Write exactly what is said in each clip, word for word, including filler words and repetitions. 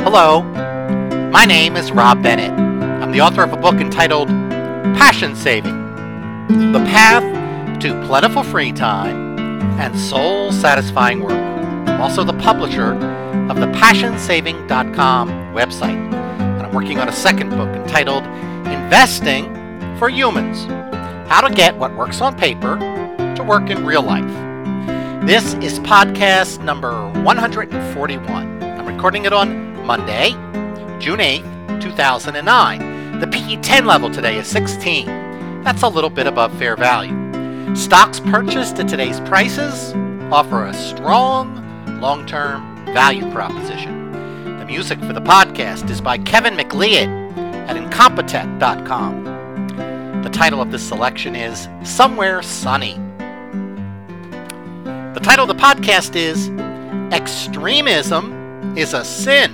Hello, my name is Rob Bennett. I'm the author of a book entitled Passion Saving: The Path to Plentiful Free Time and Soul-Satisfying Work. I'm also the publisher of the passion saving dot com website. And I'm working on a second book entitled Investing for Humans: How to Get What Works on Paper to Work in Real Life. This is podcast number one hundred forty-one. I'm recording it on Monday, June eighth, two thousand nine. The P E ten level today is sixteen. That's a little bit above fair value. Stocks purchased at today's prices offer a strong long-term value proposition. The music for the podcast is by Kevin MacLeod at Incompetech dot com. The title of this selection is Somewhere Sunny. The title of the podcast is Extremism is a Sin.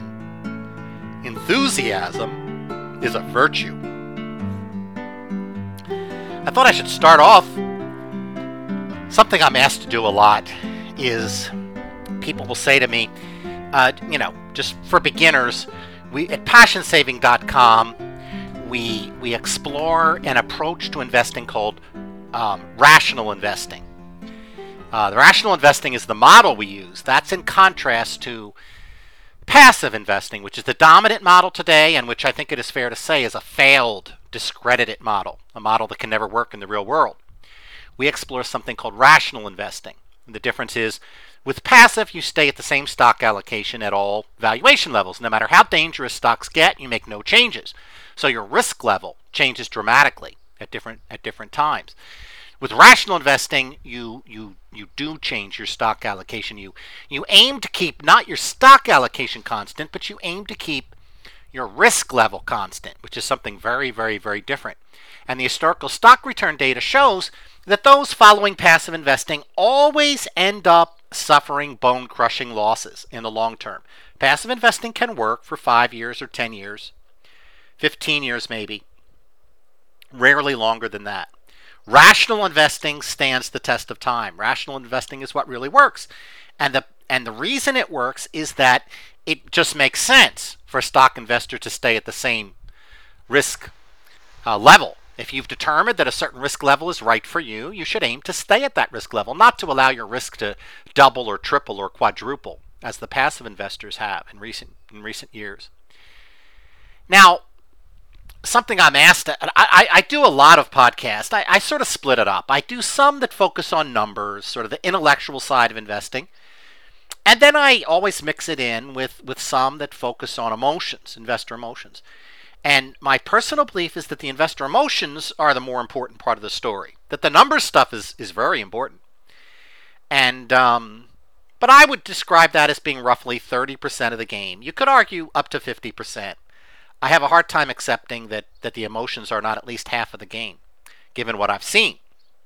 Enthusiasm is a virtue. I thought I should start off. Something I'm asked to do a lot is people will say to me, uh, you know, just for beginners, we at passion saving dot com, we we explore an approach to investing called um, rational investing. Uh, the rational investing is the model we use. That's in contrast to passive investing, which is the dominant model today, and which I think it is fair to say is a failed, discredited model, a model that can never work in the real world. We explore something called rational investing. And the difference is, with passive, you stay at the same stock allocation at all valuation levels. No matter how dangerous stocks get, you make no changes. So your risk level changes dramatically at different at different times. With rational investing, you you you do change your stock allocation. You you aim to keep not your stock allocation constant, but you aim to keep your risk level constant, which is something very, very, very different. And the historical stock return data shows that those following passive investing always end up suffering bone-crushing losses in the long term. Passive investing can work for five years or ten years, fifteen years maybe, rarely longer than that. Rational investing stands the test of time. Rational investing is what really works. And the and the reason it works is that it just makes sense for a stock investor to stay at the same risk uh, level. If you've determined that a certain risk level is right for you, you should aim to stay at that risk level, not to allow your risk to double or triple or quadruple, as the passive investors have in recent in recent years. Now, something I'm asked, I, I, I do a lot of podcasts. I, I sort of split it up. I do some that focus on numbers, sort of the intellectual side of investing. And then I always mix it in with, with some that focus on emotions, investor emotions. And my personal belief is that the investor emotions are the more important part of the story. That the numbers stuff is, is very important. And um, but I would describe that as being roughly thirty percent of the game. You could argue up to fifty percent. I have a hard time accepting that, that the emotions are not at least half of the game, given what I've seen.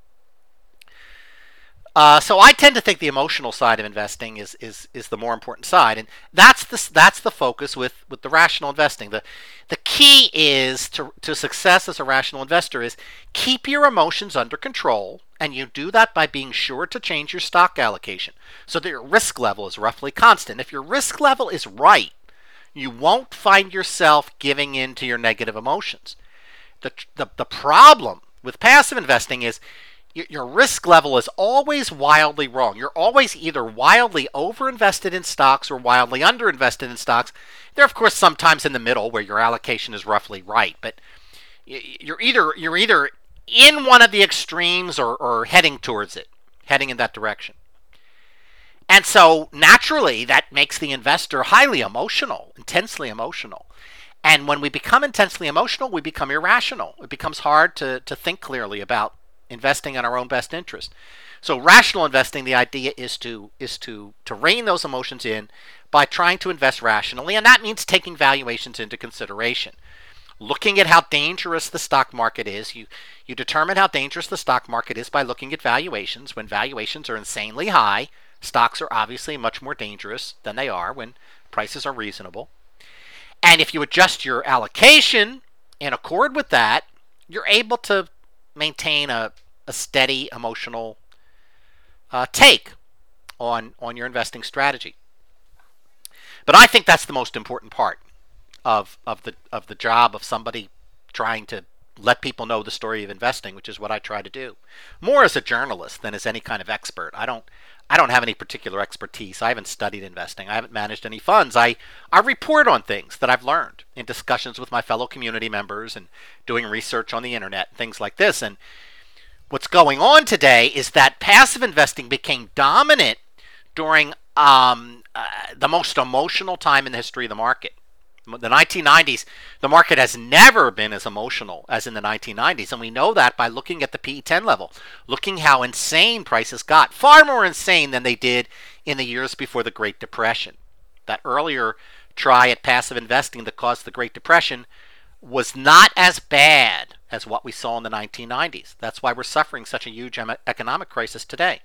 Uh, so I tend to think the emotional side of investing is is is the more important side, and that's the that's the focus with, with the rational investing. The the key is to to success as a rational investor is keep your emotions under control, and you do that by being sure to change your stock allocation so that your risk level is roughly constant. If your risk level is right, you won't find yourself giving in to your negative emotions. The the the problem with passive investing is your risk level is always wildly wrong. You're always either wildly overinvested in stocks or wildly underinvested in stocks. There are, of course, sometimes in the middle where your allocation is roughly right, but you're either you're either in one of the extremes or, or heading towards it, heading in that direction. And so naturally, that makes the investor highly emotional, intensely emotional. And when we become intensely emotional, we become irrational. It becomes hard to, to think clearly about investing in our own best interest. So rational investing, the idea is to is to to rein those emotions in by trying to invest rationally, and that means taking valuations into consideration. Looking at how dangerous the stock market is, you you determine how dangerous the stock market is by looking at valuations. When valuations are insanely high, stocks are obviously much more dangerous than they are when prices are reasonable. And if you adjust your allocation in accord with that, you're able to maintain a, a steady emotional uh, take on, on your investing strategy. But I think that's the most important part of of the of the job of somebody trying to let people know the story of investing, which is what I try to do, more as a journalist than as any kind of expert. I don't I don't have any particular expertise. I haven't studied investing. I haven't managed any funds. I, I report on things that I've learned in discussions with my fellow community members and doing research on the internet, things like this. And what's going on today is that passive investing became dominant during um, uh, the most emotional time in the history of the market. The nineteen nineties, the market has never been as emotional as in the nineteen nineties, and we know that by looking at the P E ten level, looking how insane prices got, far more insane than they did in the years before the Great Depression. That earlier try at passive investing that caused the Great Depression was not as bad as what we saw in the nineteen nineties. That's why we're suffering such a huge economic crisis today.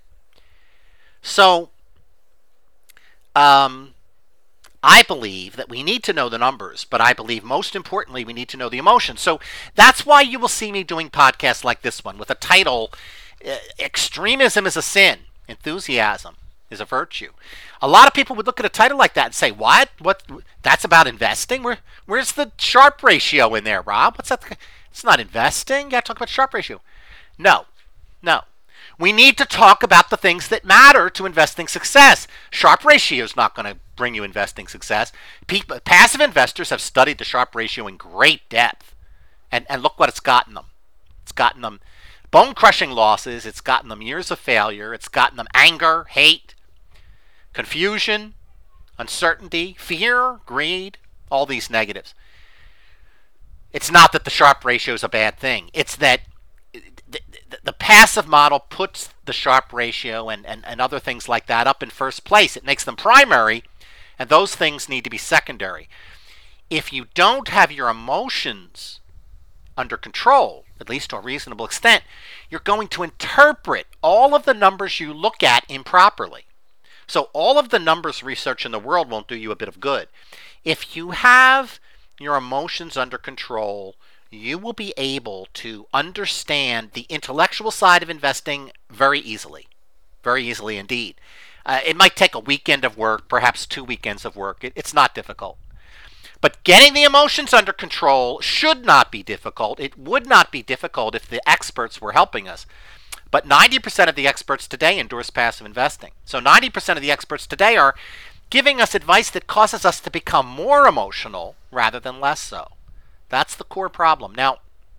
So, um... I believe that we need to know the numbers, but I believe most importantly we need to know the emotions. So that's why you will see me doing podcasts like this one with a title, uh, Extremism is a Sin, Enthusiasm is a Virtue. A lot of people would look at a title like that and say, what? What? That's about investing? Where, where's the Sharpe ratio in there, Rob? What's that? It's not investing. You got to talk about Sharpe ratio. No, no. We need to talk about the things that matter to investing success. Sharpe ratio is not going to bring you investing success. People, passive investors have studied the Sharpe ratio in great depth. And, and look what it's gotten them. It's gotten them bone-crushing losses. It's gotten them years of failure. It's gotten them anger, hate, confusion, uncertainty, fear, greed, all these negatives. It's not that the Sharpe ratio is a bad thing. It's that the, the, the passive model puts the Sharpe ratio and, and, and other things like that up in first place. It makes them primary, and those things need to be secondary. If you don't have your emotions under control, at least to a reasonable extent, you're going to interpret all of the numbers you look at improperly. So all of the numbers research in the world won't do you a bit of good. If you have your emotions under control, you will be able to understand the intellectual side of investing very easily. Very easily indeed. Uh, it might take a weekend of work, perhaps two weekends of work. It, it's not difficult. But getting the emotions under control should not be difficult. It would not be difficult if the experts were helping us. But ninety percent of the experts today endorse passive investing. So ninety percent of the experts today are giving us advice that causes us to become more emotional rather than less so. That's the core problem. Now,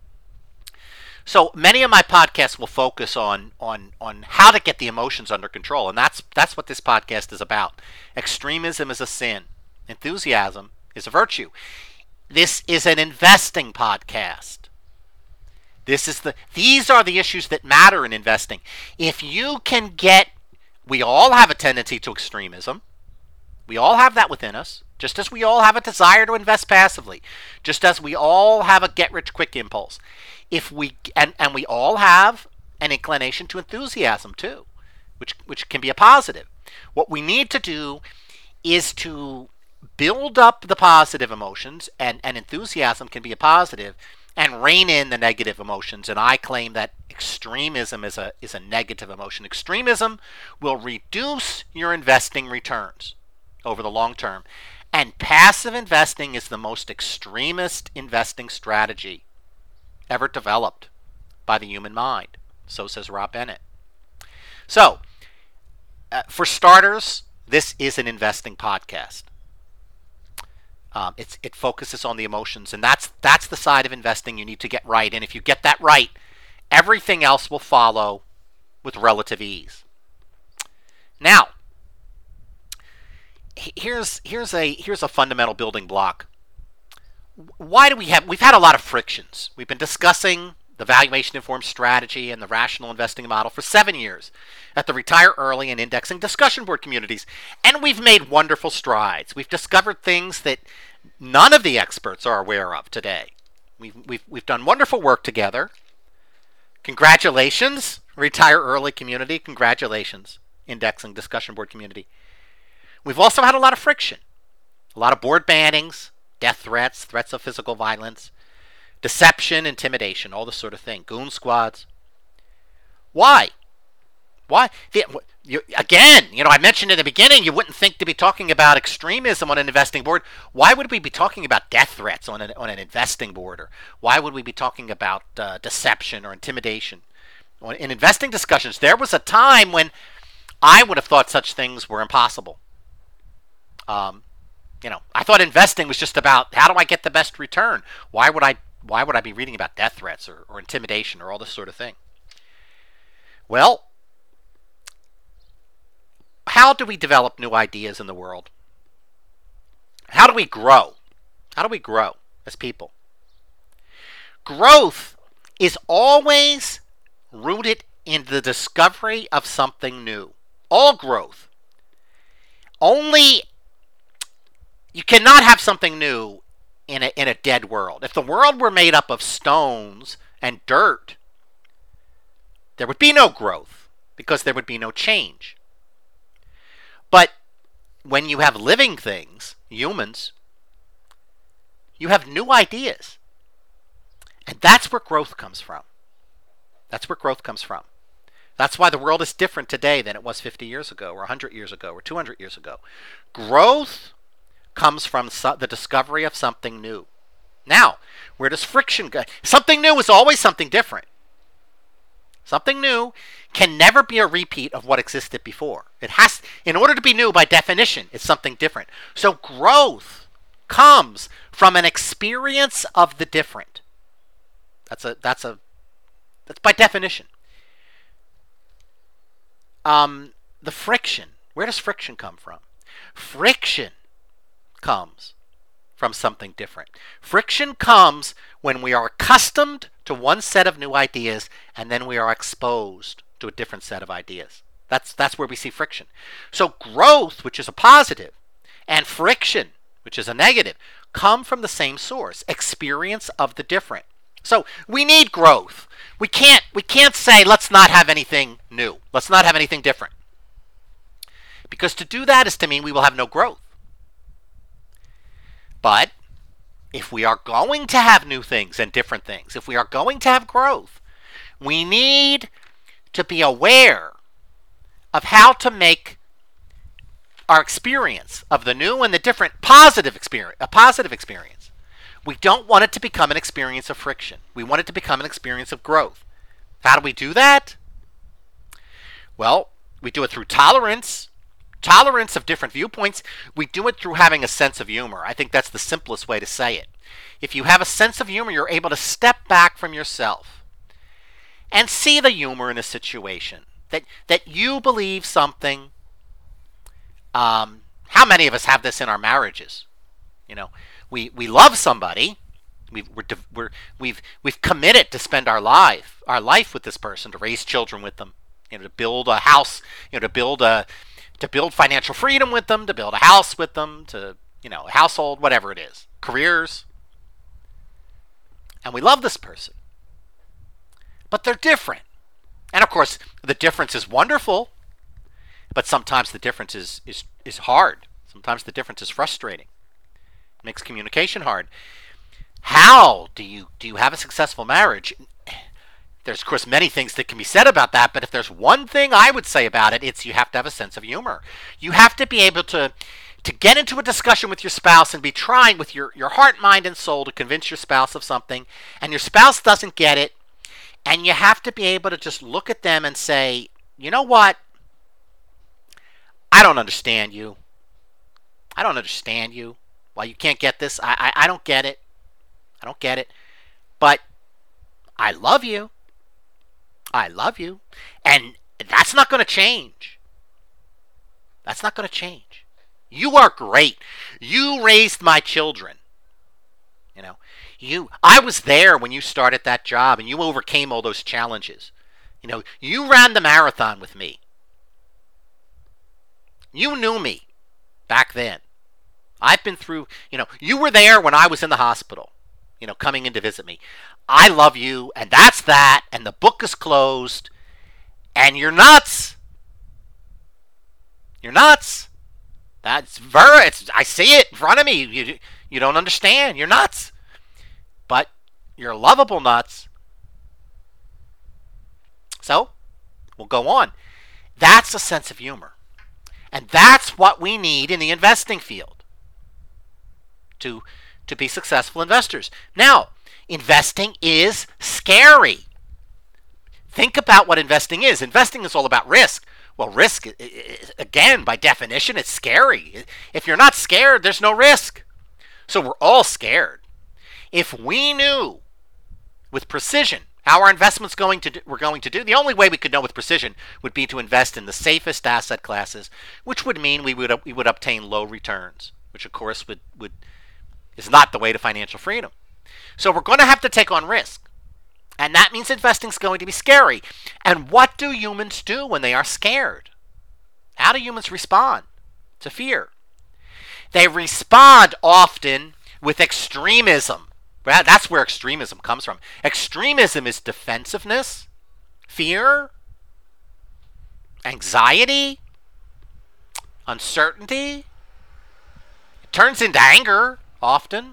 so many of my podcasts will focus on on on how to get the emotions under control, and that's that's what this podcast is about. Extremism is a sin. Enthusiasm is a virtue. This is an investing podcast. This is the these are the issues that matter in investing. If you can get, we all have a tendency to extremism. We all have that within us, just as we all have a desire to invest passively, just as we all have a get-rich-quick impulse. If we and, and we all have an inclination to enthusiasm too, which which can be a positive. What we need to do is to build up the positive emotions, and, and enthusiasm can be a positive, and rein in the negative emotions. And I claim that extremism is a is a negative emotion. Extremism will reduce your investing returns over the long term. And passive investing is the most extremist investing strategy ever developed by the human mind. So says Rob Bennett. So, uh, for starters, this is an investing podcast. Um, it's, it focuses on the emotions, and that's that's the side of investing you need to get right. And if you get that right, everything else will follow with relative ease. Now, here's here's a here's a fundamental building block. Why do we have we've had a lot of frictions. We've been discussing the valuation informed strategy and the rational investing model for seven years at the Retire Early and Indexing discussion board communities, and we've made wonderful strides. We've discovered things that none of the experts are aware of today. We've we've we've done wonderful work together. Congratulations, Retire Early community. Congratulations, Indexing discussion board community. We've also had a lot of friction, a lot of board bannings, death threats, threats of physical violence, deception, intimidation, all this sort of thing, goon squads. Why? Why? The, you, again, you know, I mentioned in the beginning, you wouldn't think to be talking about extremism on an investing board. Why would we be talking about death threats on an, on an investing board? Or why would we be talking about uh, deception or intimidation? In investing discussions, there was a time when I would have thought such things were impossible. Um, you know, I thought investing was just about how do I get the best return? Why would I? Why would I be reading about death threats or, or intimidation or all this sort of thing? Well, how do we develop new ideas in the world? How do we grow? How do we grow as people? Growth is always rooted in the discovery of something new. All growth. Only you cannot have something new in a, in a dead world. If the world were made up of stones and dirt, there would be no growth because there would be no change. But when you have living things, humans, you have new ideas. And that's where growth comes from. That's where growth comes from. That's why the world is different today than it was fifty years ago or one hundred years ago or two hundred years ago. Growth comes from the discovery of something new. Now, where does friction go? Something new is always something different. Something new can never be a repeat of what existed before. It has, in order to be new, by definition, it's something different. So growth comes from an experience of the different. That's a that's a that's by definition. Um, the friction. Where does friction come from? Friction comes from something different. Friction comes when we are accustomed to one set of new ideas and then we are exposed to a different set of ideas. That's that's where we see friction. So growth, which is a positive, and friction, which is a negative, come from the same source, experience of the different. So we need growth. We can't we can't say let's not have anything new. Let's not have anything different. Because to do that is to mean we will have no growth. But if we are going to have new things and different things, if we are going to have growth, we need to be aware of how to make our experience of the new and the different positive experience, a positive experience. We don't want it to become an experience of friction. We want it to become an experience of growth. How do we do that? Well, we do it through tolerance. Tolerance of different viewpoints. We do it through having a sense of humor. I think that's the simplest way to say it. If you have a sense of humor, you're able to step back from yourself and see the humor in a situation. That that you believe something. Um, how many of us have this in our marriages? You know, we, we love somebody. We've we're, we're we've we've committed to spend our life our life with this person, to raise children with them, you know, to build a house, you know, to build a to build financial freedom with them, to build a house with them, to, you know, a household, whatever it is, careers. And we love this person. But they're different. And of course, the difference is wonderful, but sometimes the difference is, is, is hard. Sometimes the difference is frustrating. It makes communication hard. How do you do you have a successful marriage? There's, of course, many things that can be said about that, but if there's one thing I would say about it, it's you have to have a sense of humor. You have to be able to to get into a discussion with your spouse and be trying with your, your heart, mind, and soul to convince your spouse of something, and your spouse doesn't get it, and you have to be able to just look at them and say, you know what? I don't understand you. I don't understand you. Why you can't get this? I, I, I don't get it. I don't get it. But I love you. I love you. And that's not going to change. That's not going to change. You are great. You raised my children. You know, you I was there when you started that job and you overcame all those challenges. You know, you ran the marathon with me. You knew me back then. I've been through, you know, you were there when I was in the hospital, you know, coming in to visit me. I love you, and that's that, and the book is closed, and you're nuts. You're nuts. That's very, it's, I see it in front of me. You, you don't understand. You're nuts. But you're lovable nuts. So, we'll go on. That's a sense of humor. And that's what we need in the investing field to, to be successful investors. Now, investing is scary. Think about what investing is. Investing is all about risk. Well, risk, again, by definition, it's scary. If you're not scared, there's no risk. So we're all scared. If we knew with precision how our investments going to do, we're going to do, the only way we could know with precision would be to invest in the safest asset classes, which would mean we would we would obtain low returns, which of course would, would is not the way to financial freedom. So we're going to have to take on risk. And that means investing is going to be scary. And what do humans do when they are scared? How do humans respond to fear? They respond often with extremism. That's where extremism comes from. Extremism is defensiveness, fear, anxiety, uncertainty. It turns into anger often.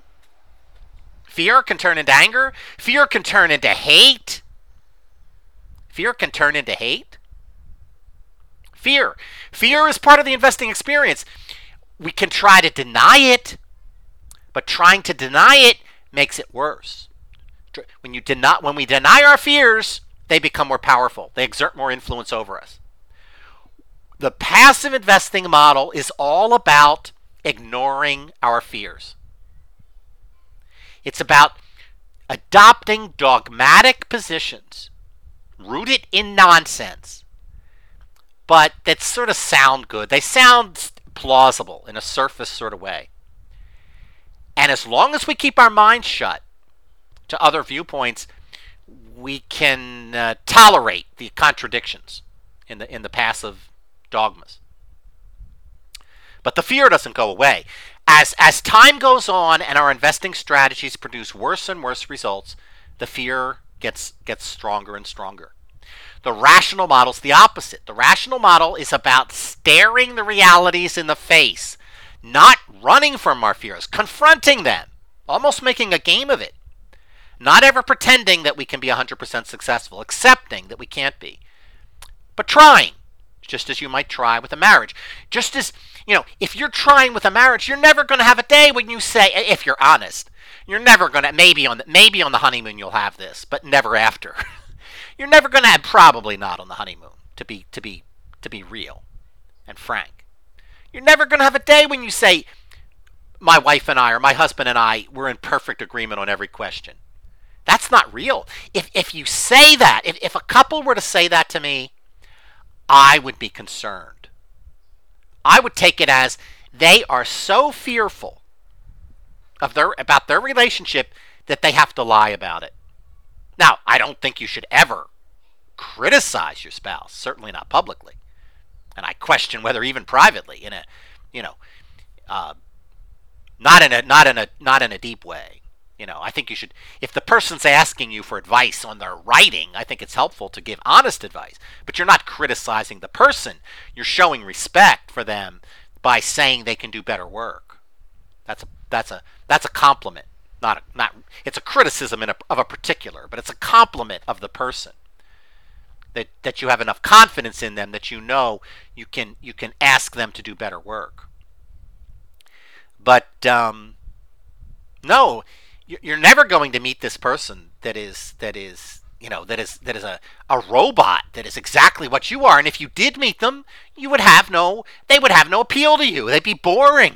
Fear can turn into anger. Fear can turn into hate. Fear can turn into hate. Fear. Fear is part of the investing experience. We can try to deny it, but trying to deny it makes it worse. When you deny, when we deny our fears, they become more powerful. They exert more influence over us. The passive investing model is all about ignoring our fears. It's about adopting dogmatic positions rooted in nonsense, but that sort of sound good. They sound plausible in a surface sort of way. And as long as we keep our minds shut to other viewpoints, we can uh, tolerate the contradictions in the in the passive dogmas. But the fear doesn't go away. As as time goes on and our investing strategies produce worse and worse results, the fear gets gets stronger and stronger. The rational model is the opposite. The rational model is about staring the realities in the face, not running from our fears, confronting them, almost making a game of it. Not ever pretending that we can be one hundred percent successful, accepting that we can't be, but trying, just as you might try with a marriage. Just as, you know, if you're trying with a marriage, you're never going to have a day when you say, if you're honest, you're never going to, maybe on the, maybe on the honeymoon you'll have this, but never after. You're never going to have, probably not on the honeymoon, to be to be to be real and frank. You're never going to have a day when you say, my wife and I, or my husband and I, we're in perfect agreement on every question. That's not real. If if you say that, if, if a couple were to say that to me, I would be concerned. I would take it as they are so fearful of their about their relationship that they have to lie about it. Now, I don't think you should ever criticize your spouse, certainly not publicly. And I question whether even privately, in a, you know, uh, not in a not in a not in a deep way. You know, I think you should, if the person's asking you for advice on their writing, I think it's helpful to give honest advice. But you're not criticizing the person. You're showing respect for them by saying they can do better work. That's a that's a that's a compliment. Not a, not it's a criticism in a, of a particular, but it's a compliment of the person. That that you have enough confidence in them that you know you can you can ask them to do better work. But um, no. You're never going to meet this person that is that is you know that is that is a, a robot that is exactly what you are. And if you did meet them, you would have no they would have no appeal to you. They'd be boring.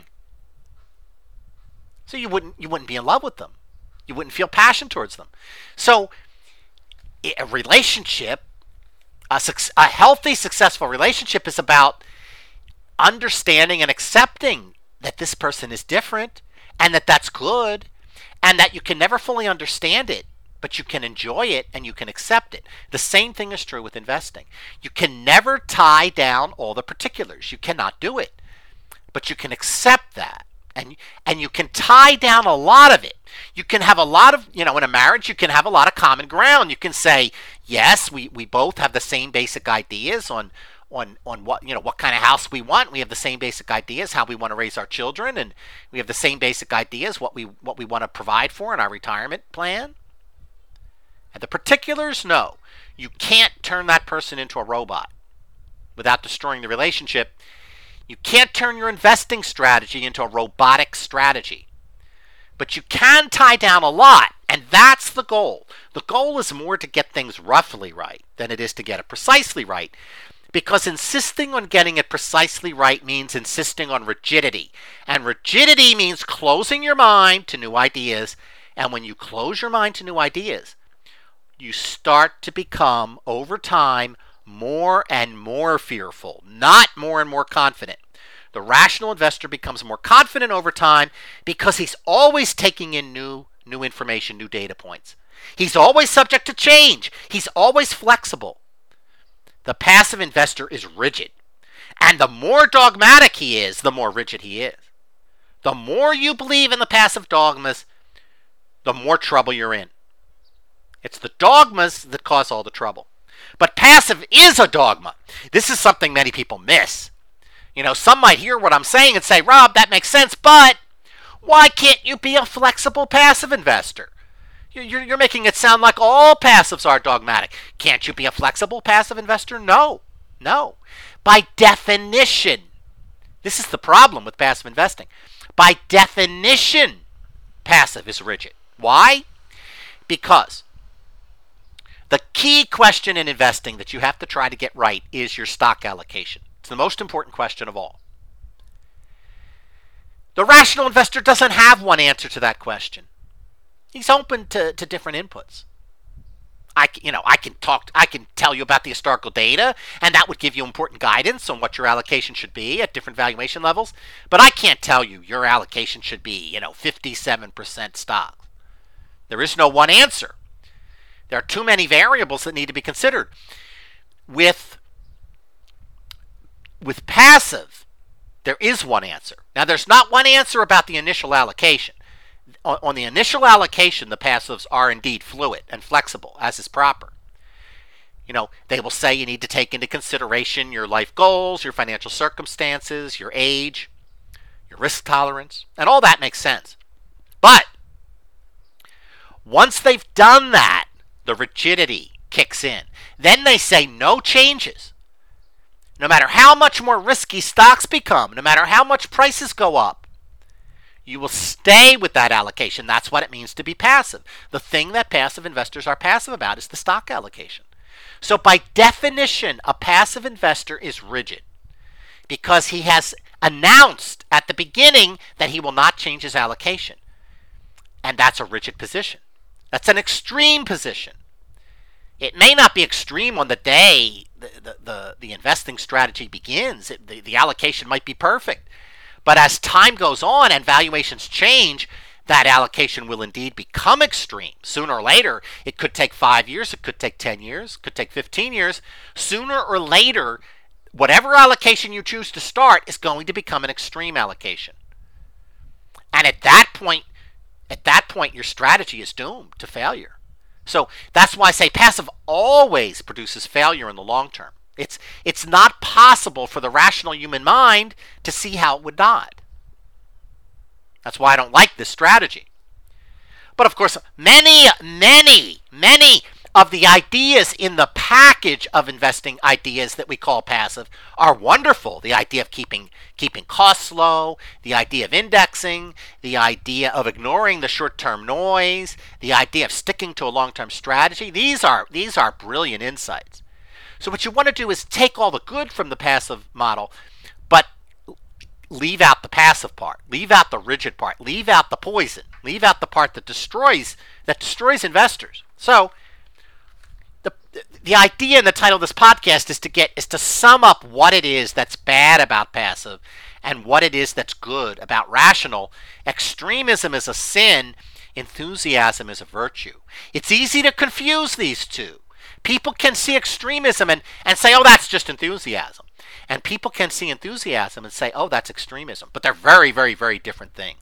So you wouldn't you wouldn't be in love with them. You wouldn't feel passion towards them. So a relationship, a, a healthy, successful relationship is about understanding and accepting that this person is different and that that's good. And that you can never fully understand it, but you can enjoy it and you can accept it. The same thing is true with investing. You can never tie down all the particulars. You cannot do it. But you can accept that. And, and you can tie down a lot of it. You can have a lot of, you know, in a marriage, you can have a lot of common ground. You can say, yes, we, we both have the same basic ideas on on on what you know what kind of house we want. We have the same basic ideas how we want to raise our children, and we have the same basic ideas what we what we want to provide for in our retirement plan. And the particulars, no, you can't turn that person into a robot. without destroying the relationship, you can't turn your investing strategy into a robotic strategy. But you can tie down a lot, and that's the goal. The goal is more to get things roughly right than it is to get it precisely right, because insisting on getting it precisely right means insisting on rigidity. And rigidity means closing your mind to new ideas, and when you close your mind to new ideas, you start to become, over time, more and more fearful, not more and more confident. The rational investor becomes more confident over time because he's always taking in new, new information, new data points. He's always subject to change. He's always flexible. The passive investor is rigid. And the more dogmatic he is, the more rigid he is. The more you believe in the passive dogmas, the more trouble you're in. It's the dogmas that cause all the trouble. But passive is a dogma. This is something many people miss. You know, some might hear what I'm saying and say, Rob, that makes sense, but why can't you be a flexible passive investor? You're, you're making it sound like all passives are dogmatic. Can't you be a flexible passive investor? No, no. By definition, this is the problem with passive investing. By definition, passive is rigid. Why? Because the key question in investing that you have to try to get right is your stock allocation. It's the most important question of all. The rational investor doesn't have one answer to that question. He's open to, to different inputs. I, you know, I can talk, I can tell you about the historical data, and that would give you important guidance on what your allocation should be at different valuation levels. But I can't tell you your allocation should be, you know, fifty-seven percent stocks. There is no one answer. There are too many variables that need to be considered. With With passive, there is one answer. Now, there's not one answer about the initial allocation. On, on the initial allocation, the passives are indeed fluid and flexible, as is proper. You know, they will say you need to take into consideration your life goals, your financial circumstances, your age, your risk tolerance, and all that makes sense. But once they've done that, the rigidity kicks in. Then they say no changes. No matter how much more risky stocks become, no matter how much prices go up, you will stay with that allocation. That's what it means to be passive. The thing that passive investors are passive about is the stock allocation. So by definition, a passive investor is rigid because he has announced at the beginning that he will not change his allocation. And that's a rigid position. That's an extreme position. It may not be extreme on the day the, the, the, the investing strategy begins. It, the, the allocation might be perfect. But as time goes on and valuations change, that allocation will indeed become extreme. Sooner or later, it could take five years, it could take ten years, it could take fifteen years. Sooner or later, whatever allocation you choose to start is going to become an extreme allocation. And at that point, at that point, your strategy is doomed to failure. So that's why I say passive always produces failure in the long term. It's, it's not possible for the rational human mind to see how it would not. That's why I don't like this strategy. But of course, many, many, many of the ideas in the package of investing ideas that we call passive are wonderful. The idea of keeping keeping costs low, the idea of indexing, the idea of ignoring the short-term noise, the idea of sticking to a long-term strategy. These are these are brilliant insights. So what you want to do is take all the good from the passive model, but leave out the passive part, leave out the rigid part, leave out the poison, leave out the part that destroys that destroys investors. So the the idea in the title of this podcast is to get is to sum up what it is that's bad about passive and what it is that's good about rational. Extremism is a sin, enthusiasm is a virtue. It's easy to confuse these two. People can see extremism and, and say, oh, that's just enthusiasm. And people can see enthusiasm and say, oh, that's extremism. But they're very, very, very different things.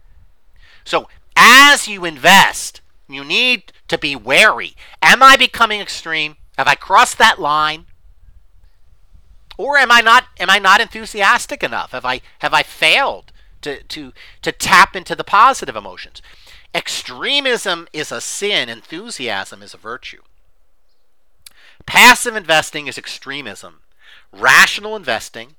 So as you invest, you need to be wary. Am I becoming extreme? Have I crossed that line? Or am I not am I not enthusiastic enough? Have I have I failed to, to, to tap into the positive emotions? Extremism is a sin, enthusiasm is a virtue. Passive investing is extremism. Rational investing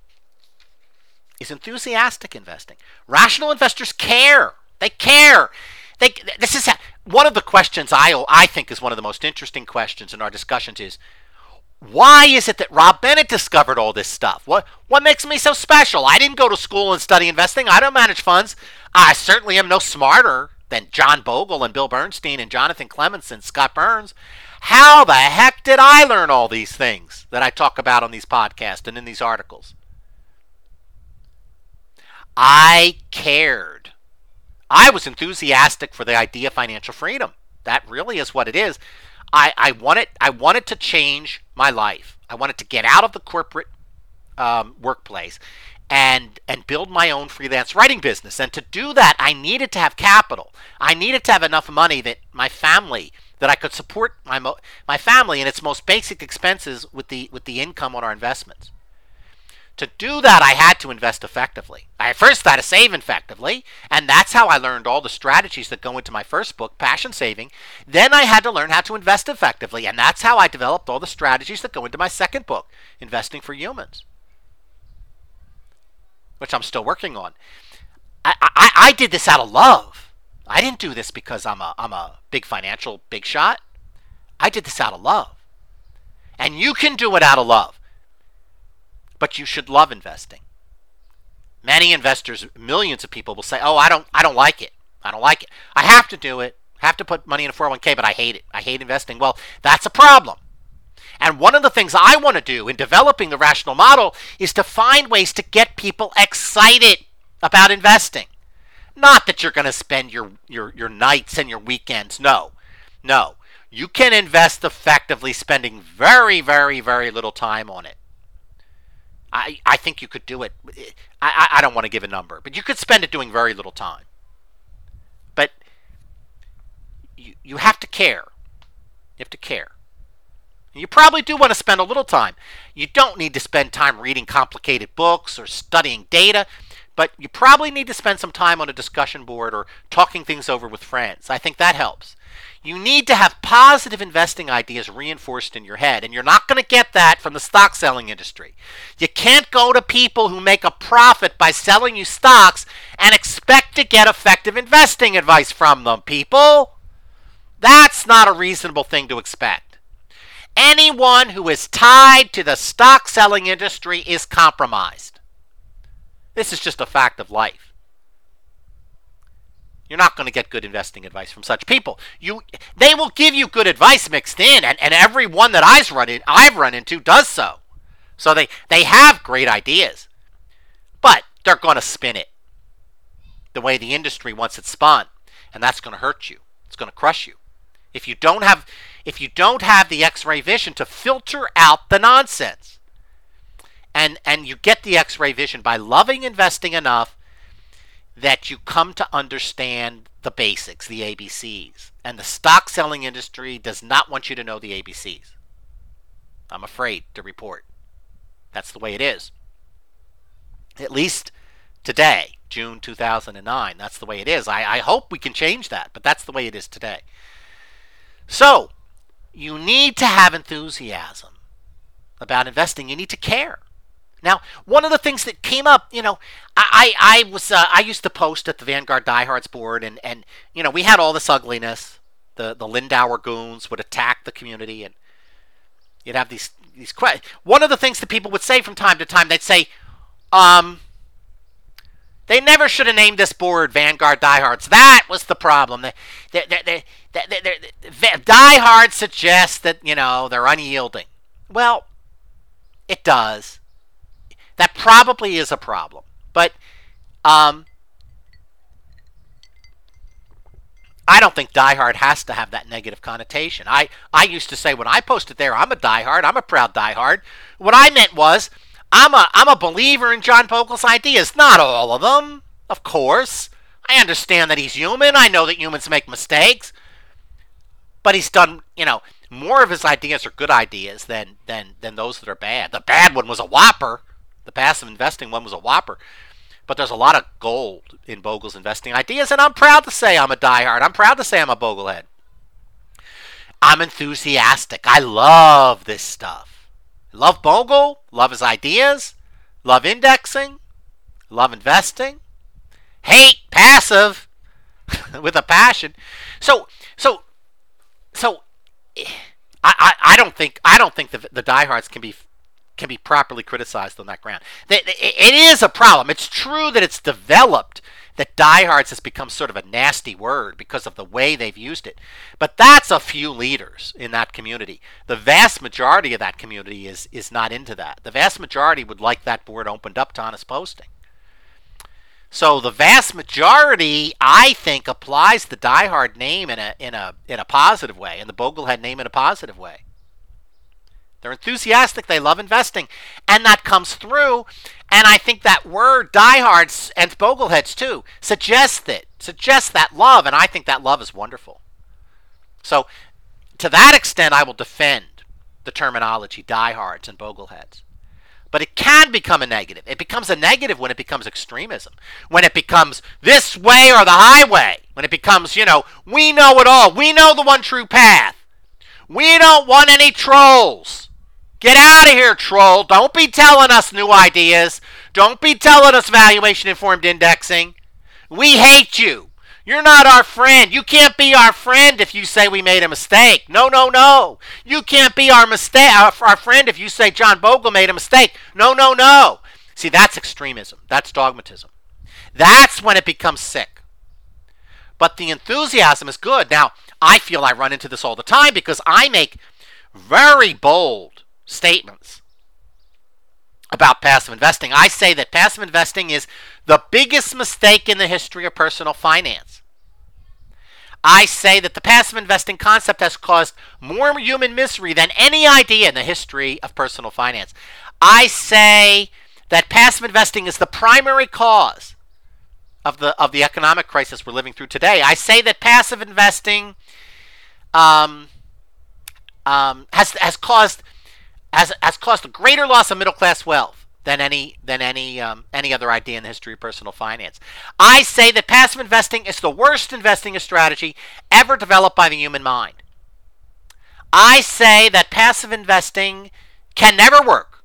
is enthusiastic investing. Rational investors care. They care. They, this is one of the questions I, I think is one of the most interesting questions in our discussions is, why is it that Rob Bennett discovered all this stuff? What what makes me so special? I didn't go to school and study investing. I don't manage funds. I certainly am no smarter than John Bogle and Bill Bernstein and Jonathan Clements and Scott Burns. How the heck did I learn all these things that I talk about on these podcasts and in these articles? I cared. I was enthusiastic for the idea of financial freedom. That really is what it is. I, I wanted I wanted to change my life. I wanted to get out of the corporate um, workplace and and build my own freelance writing business. And to do that, I needed to have capital. I needed to have enough money that my family that I could support my mo- my family in its most basic expenses with the with the income on our investments. To do that, I had to invest effectively. I first had to save effectively, and that's how I learned all the strategies that go into my first book, Passion Saving. Then I had to learn how to invest effectively, and that's how I developed all the strategies that go into my second book, Investing for Humans, which I'm still working on. I, I, I did this out of love. I didn't do this because I'm a I'm a big financial big shot. I did this out of love. And you can do it out of love. But you should love investing. Many investors, millions of people will say, oh, I don't I don't like it. I don't like it. I have to do it. I have to put money in a four oh one k, but I hate it. I hate investing. Well, that's a problem. And one of the things I want to do in developing the rational model is to find ways to get people excited about investing. Not that you're going to spend your, your, your nights and your weekends. No. No. You can invest effectively spending very, very, very little time on it. I, I think you could do it. I, I don't want to give a number, but you could spend it doing very little time. But you, you have to care. You have to care. You probably do want to spend a little time. You don't need to spend time reading complicated books or studying data, but you probably need to spend some time on a discussion board or talking things over with friends. I think that helps. You need to have positive investing ideas reinforced in your head, and you're not going to get that from the stock selling industry. You can't go to people who make a profit by selling you stocks and expect to get effective investing advice from them, people. That's not a reasonable thing to expect. Anyone who is tied to the stock selling industry is compromised. This is just a fact of life. You're not going to get good investing advice from such people. You, they will give you good advice mixed in, and, and every one that I've run in, I've run into does so. So they, they have great ideas, but they're going to spin it the way the industry wants it spun, and that's going to hurt you. It's going to crush you. If you don't have, if you don't have the X-ray vision to filter out the nonsense, and and you get the X-ray vision by loving investing enough that you come to understand the basics, the A B Cs. And the stock selling industry does not want you to know the A B Cs. I'm afraid to report. That's the way it is. At least today, June two thousand nine, that's the way it is. I, I hope we can change that, but that's the way it is today. So, you need to have enthusiasm about investing. You need to care. Now, one of the things that came up, you know, I I, I was uh, I used to post at the Vanguard Diehards board, and, and you know, we had all this ugliness. The the Lindauer goons would attack the community, and you'd have these these questions. One of the things that people would say from time to time, they'd say, um, they never should have named this board Vanguard Diehards. That was the problem. They, they, they, they, they, they, they, Diehards suggest that, you know, they're unyielding. Well, it does. That probably is a problem. But um, I don't think diehard has to have that negative connotation. I, I used to say when I posted there, I'm a diehard, I'm a proud diehard. What I meant was, I'm a I'm a believer in John Bogle's ideas. Not all of them, of course. I understand that he's human. I know that humans make mistakes. But he's done, you know, more of his ideas are good ideas than than than those that are bad. The bad one was a whopper. The passive investing one was a whopper. But there's a lot of gold in Bogle's investing ideas, and I'm proud to say I'm a diehard. I'm proud to say I'm a Boglehead. I'm enthusiastic. I love this stuff. Love Bogle, love his ideas, love indexing, love investing, hate passive with a passion. So, so, so, I, I, I don't think I don't think the the diehards can be can be properly criticized on that ground. It is a problem. It's true that it's developed that diehards has become sort of a nasty word because of the way they've used it. But that's a few leaders in that community. The vast majority of that community is is not into that. The vast majority would like that board opened up to honest posting. So the vast majority, I think, applies the diehard name in a in a in a positive way, and the Boglehead name in a positive way. They're enthusiastic. They love investing, and that comes through. And I think that word, diehards and Bogleheads too, suggests it, suggests that love, and I think that love is wonderful. So, to that extent, I will defend the terminology diehards and Bogleheads. But it can become a negative. It becomes a negative when it becomes extremism. When it becomes this way or the highway. When it becomes, you know, we know it all. We know the one true path. We don't want any trolls. Get out of here, troll. Don't be telling us new ideas. Don't be telling us valuation-informed indexing. We hate you. You're not our friend. You can't be our friend if you say we made a mistake. No, no, no. You can't be our mistake, our, our friend if you say John Bogle made a mistake. No, no, no. See, that's extremism. That's dogmatism. That's when it becomes sick. But the enthusiasm is good. Now, I feel I run into this all the time because I make very bold statements about passive investing. I say that passive investing is the biggest mistake in the history of personal finance. I say that the passive investing concept has caused more human misery than any idea in the history of personal finance. I say that passive investing is the primary cause of the of the economic crisis we're living through today. I say that passive investing um, um, has has caused Has, has caused a greater loss of middle class wealth than any than any um, any other idea in the history of personal finance. I say that passive investing is the worst investing strategy ever developed by the human mind. I say that passive investing can never work.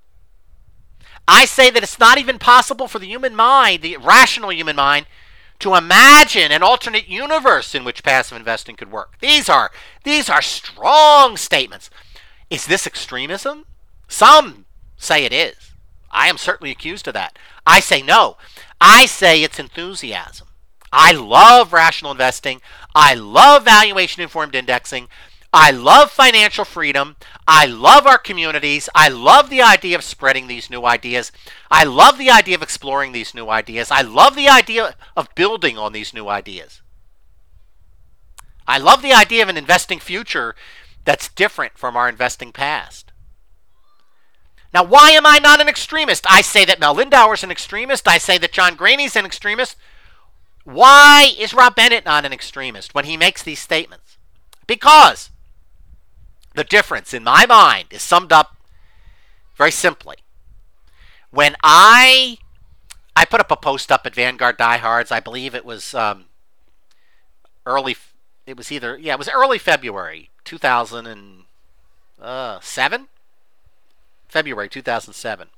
I say that it's not even possible for the human mind, the rational human mind, to imagine an alternate universe in which passive investing could work. These are these are strong statements. Is this extremism? Some say it is. I am certainly accused of that. I say no. I say it's enthusiasm. I love rational investing. I love valuation-informed indexing. I love financial freedom. I love our communities. I love the idea of spreading these new ideas. I love the idea of exploring these new ideas. I love the idea of building on these new ideas. I love the idea of an investing future that's different from our investing past. Now, why am I not an extremist? I say that Mel Lindauer's an extremist. I say that John Graney's an extremist. Why is Rob Bennett not an extremist when he makes these statements? Because the difference in my mind is summed up very simply. When I I put up a post up at Vanguard Diehards, I believe it was um, early, it was either, yeah, it was early February two thousand seven? February two thousand seven.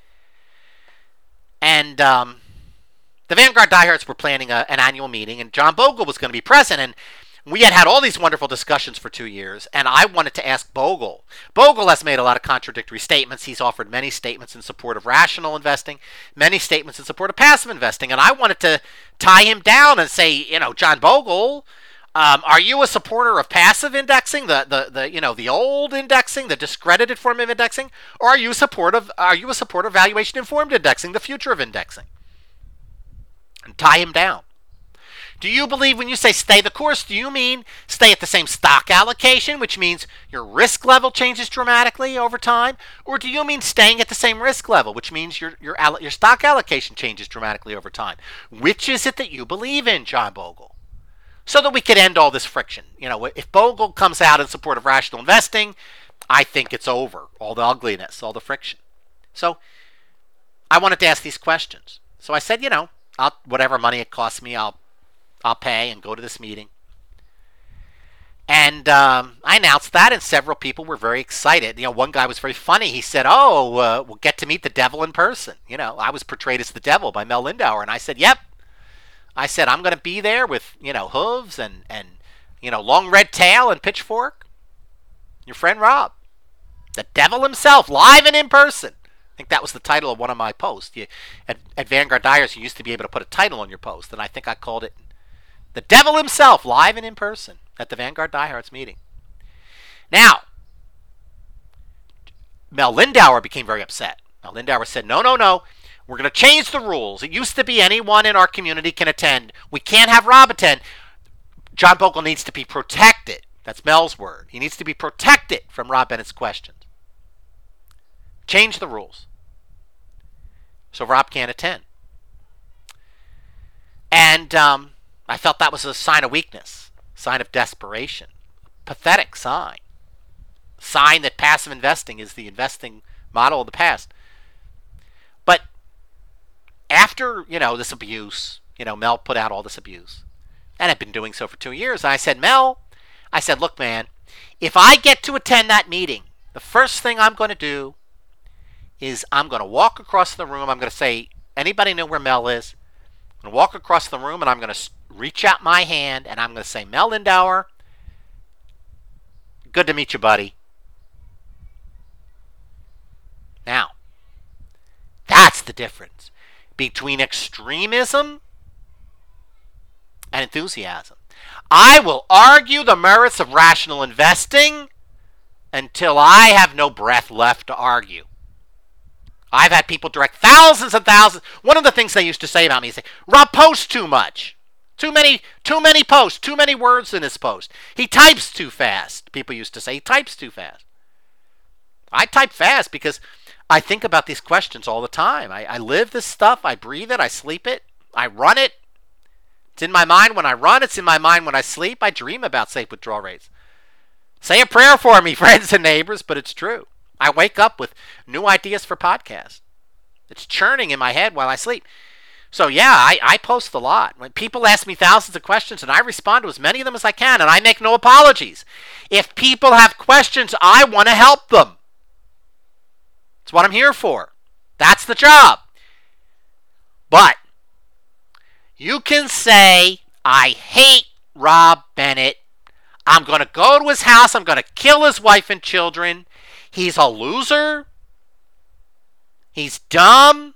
And um, the Vanguard Diehards were planning a, an annual meeting, and John Bogle was going to be present, and we had had all these wonderful discussions for two years, and I wanted to ask Bogle. Bogle has made a lot of contradictory statements. He's offered many statements in support of rational investing, many statements in support of passive investing, and I wanted to tie him down and say, you know, John Bogle, Um, are you a supporter of passive indexing, the, the, the you know the old indexing, the discredited form of indexing, or are you supportive? Are you a supporter of valuation informed indexing, the future of indexing? And tie him down. Do you believe when you say stay the course, do you mean stay at the same stock allocation, which means your risk level changes dramatically over time, or do you mean staying at the same risk level, which means your your your stock allocation changes dramatically over time? Which is it that you believe in, John Bogle? So that we could end all this friction. You know, if Bogle comes out in support of rational investing, I think it's over. All the ugliness, all the friction. So I wanted to ask these questions. So I said, you know, I'll, whatever money it costs me, I'll I'll pay and go to this meeting. And um, I announced that, and several people were very excited. You know, one guy was very funny. He said, "Oh, uh, we'll get to meet the devil in person." You know, I was portrayed as the devil by Mel Lindauer, and I said, "Yep." I said, "I'm going to be there with, you know, hooves and and you know, long red tail and pitchfork. Your friend Rob, the devil himself, live and in person." I think that was the title of one of my posts. You, at, at Vanguard Diaries, you used to be able to put a title on your post, and I think I called it "The Devil Himself, Live and in Person" at the Vanguard Diehards meeting. Now, Mel Lindauer became very upset. Mel Lindauer said, no, no, no, we're going to change the rules. It used to be anyone in our community can attend. We can't have Rob attend. John Bogle needs to be protected. That's Mel's word. He needs to be protected from Rob Bennett's questions. Change the rules so Rob can't attend. And um, I felt that was a sign of weakness, sign of desperation, pathetic sign, sign that passive investing is the investing model of the past. But after, you know, this abuse, you know, Mel put out all this abuse, and I've been doing so for two years. And I said, Mel, I said, look, man, if I get to attend that meeting, the first thing I'm going to do is I'm going to walk across the room. I'm going to say, anybody know where Mel is? I'm going to walk across the room, and I'm going to reach out my hand, and I'm going to say, Mel Lindauer, good to meet you, buddy. Now, that's the difference between extremism and enthusiasm. I will argue the merits of rational investing until I have no breath left to argue. I've had people direct thousands and thousands. One of the things they used to say about me is, say, Rob posts too much. Too many, too many posts, too many words in his post. He types too fast. People used to say he types too fast. I type fast because I think about these questions all the time. I, I live this stuff. I breathe it. I sleep it. I run it. It's in my mind when I run. It's in my mind when I sleep. I dream about safe withdrawal rates. Say a prayer for me, friends and neighbors, but it's true. I wake up with new ideas for podcasts. It's churning in my head while I sleep. So yeah, I, I post a lot. When people ask me thousands of questions, and I respond to as many of them as I can, and I make no apologies. If people have questions, I want to help them. That's what I'm here for. That's the job. But you can say, I hate Rob Bennett. I'm going to go to his house. I'm going to kill his wife and children. He's a loser. He's dumb.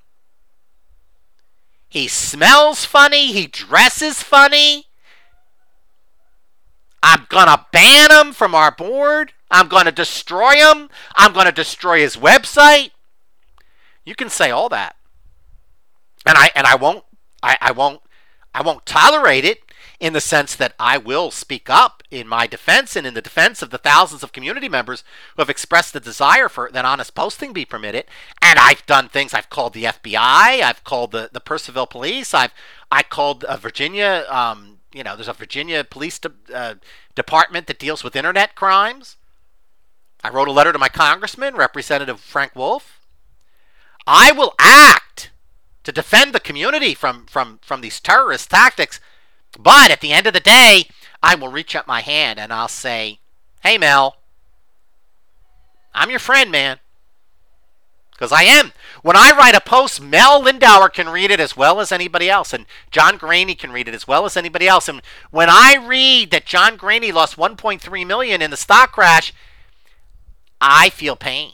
He smells funny. He dresses funny. I'm going to ban him from our board. I'm going to destroy him. I'm going to destroy his website. You can say all that. And I and I won't I, I won't I won't tolerate it, in the sense that I will speak up in my defense and in the defense of the thousands of community members who have expressed the desire for that honest posting be permitted. And I've done things. I've called the F B I. I've called the, the Purcellville Police. I've I called a Virginia, um, you know, there's a Virginia police de- uh, department that deals with internet crimes. I wrote a letter to my congressman, Representative Frank Wolf. I will act to defend the community from, from, from these terrorist tactics. But at the end of the day, I will reach up my hand and I'll say, hey, Mel, I'm your friend, man. Because I am. When I write a post, Mel Lindauer can read it as well as anybody else. And John Graney can read it as well as anybody else. And when I read that John Graney lost one point three million dollars in the stock crash, I feel pain.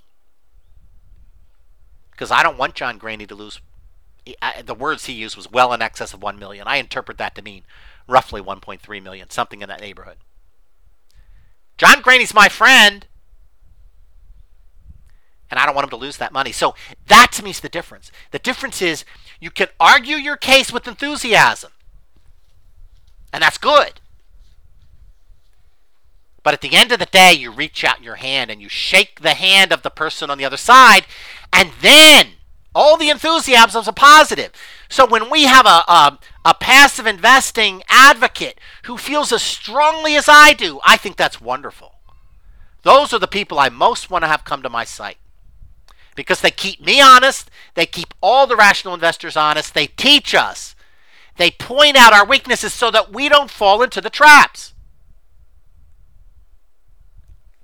Because I don't want John Graney to lose. I, the words he used was well in excess of one million dollars. I interpret that to mean roughly one point three million dollars, something in that neighborhood. John Graney's my friend, and I don't want him to lose that money. So that to me is the difference. The difference is you can argue your case with enthusiasm, and that's good. But at the end of the day, you reach out your hand and you shake the hand of the person on the other side, and then all the enthusiasm is a positive. So when we have a, a, a passive investing advocate who feels as strongly as I do, I think that's wonderful. Those are the people I most want to have come to my site. Because they keep me honest. They keep all the rational investors honest. They teach us. They point out our weaknesses so that we don't fall into the traps.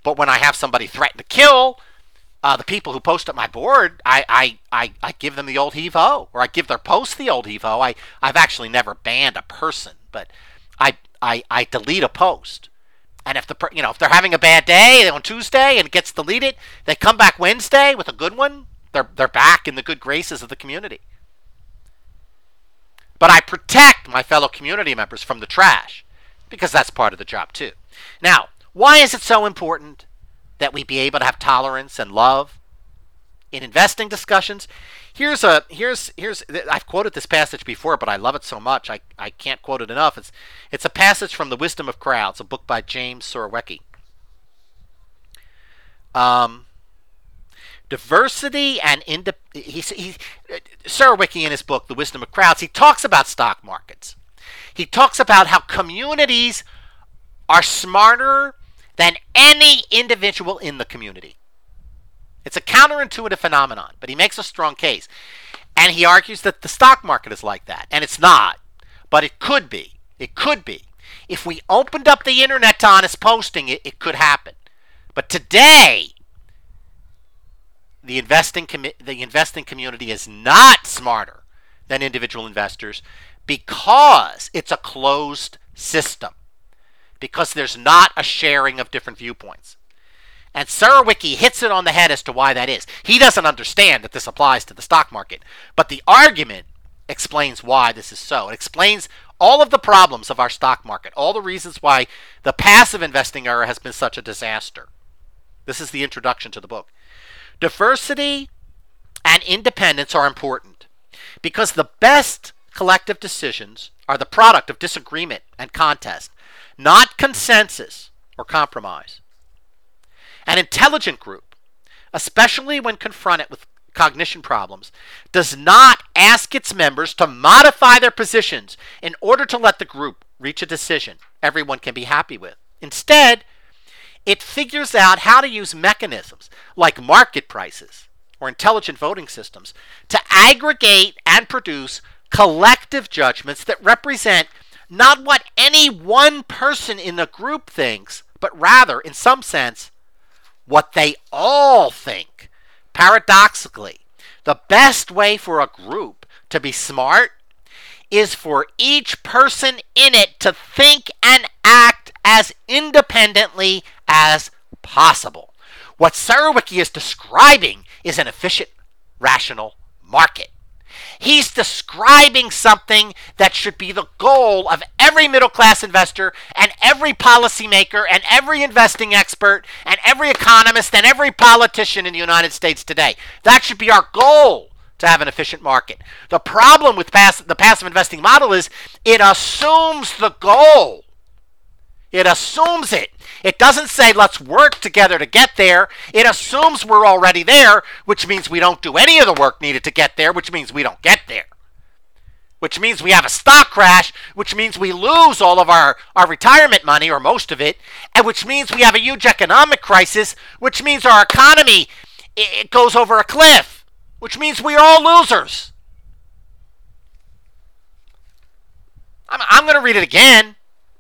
But when I have somebody threaten to kill uh, the people who post at my board, I, I, I, I give them the old heave-ho, or I give their post the old heave-ho. I, I've actually never banned a person, but I, I, I delete a post. And if the you know if they're having a bad day on Tuesday and it gets deleted, they come back Wednesday with a good one. They're they're back in the good graces of the community. But I protect my fellow community members from the trash, because that's part of the job too. Now, why is it so important that we be able to have tolerance and love in investing discussions? Here's a here's here's I've quoted this passage before, but I love it so much I, I can't quote it enough. It's it's a passage from The Wisdom of Crowds, a book by James Surowiecki. Um, diversity and inde- he, he Surowiecki in his book The Wisdom of Crowds, he talks about stock markets. He talks about how communities are smarter than any individual in the community. It's a counterintuitive phenomenon, but he makes a strong case. And he argues that the stock market is like that. And it's not, but it could be. It could be. If we opened up the internet to honest posting, it, it could happen. But today, the investing com- the investing community is not smarter than individual investors, because it's a closed system. Because there's not a sharing of different viewpoints. And Surowiecki hits it on the head as to why that is. He doesn't understand that this applies to the stock market, but the argument explains why this is so. It explains all of the problems of our stock market, all the reasons why the passive investing era has been such a disaster. This is the introduction to the book. Diversity and independence are important because the best collective decisions are the product of disagreement and contest, not consensus or compromise. An intelligent group, especially when confronted with cognition problems, does not ask its members to modify their positions in order to let the group reach a decision everyone can be happy with. Instead, it figures out how to use mechanisms like market prices or intelligent voting systems to aggregate and produce collective judgments that represent not what any one person in the group thinks, but rather, in some sense, what they all think. Paradoxically, the best way for a group to be smart is for each person in it to think and act as independently as possible. What Surowiecki is describing is an efficient, rational market. He's describing something that should be the goal of every middle-class investor and every policymaker and every investing expert and every economist and every politician in the United States today. That should be our goal, to have an efficient market. The problem with pass- the passive investing model is it assumes the goal. It assumes it. It doesn't say let's work together to get there. It assumes we're already there, which means we don't do any of the work needed to get there, which means we don't get there. Which means we have a stock crash, which means we lose all of our, our retirement money, or most of it, and which means we have a huge economic crisis, which means our economy it goes over a cliff, which means we are all losers. I'm, I'm going to read it again.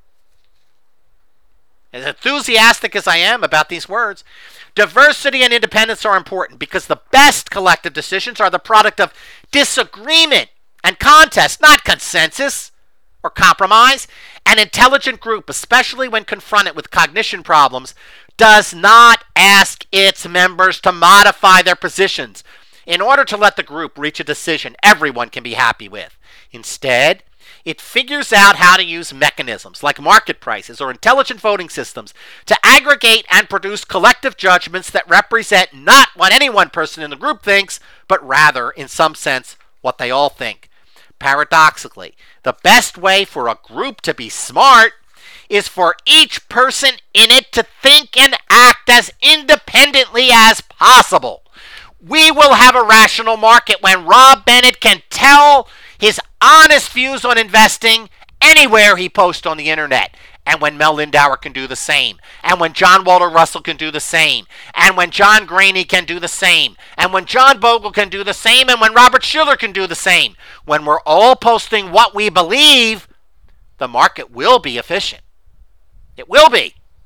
As enthusiastic as I am about these words, diversity and independence are important because the best collective decisions are the product of disagreement and contest, not consensus or compromise. An intelligent group, especially when confronted with cognition problems, does not ask its members to modify their positions in order to let the group reach a decision everyone can be happy with. Instead, it figures out how to use mechanisms like market prices or intelligent voting systems to aggregate and produce collective judgments that represent not what any one person in the group thinks, but rather, in some sense, what they all think. Paradoxically, the best way for a group to be smart is for each person in it to think and act as independently as possible. We will have a rational market when Rob Bennett can tell his honest views on investing anywhere he posts on the internet, and when Mel Lindauer can do the same, and when John Walter Russell can do the same, and when John Graney can do the same, and when John Bogle can do the same, and when Robert Schiller can do the same. When we're all posting what we believe, the market will be efficient. It will be.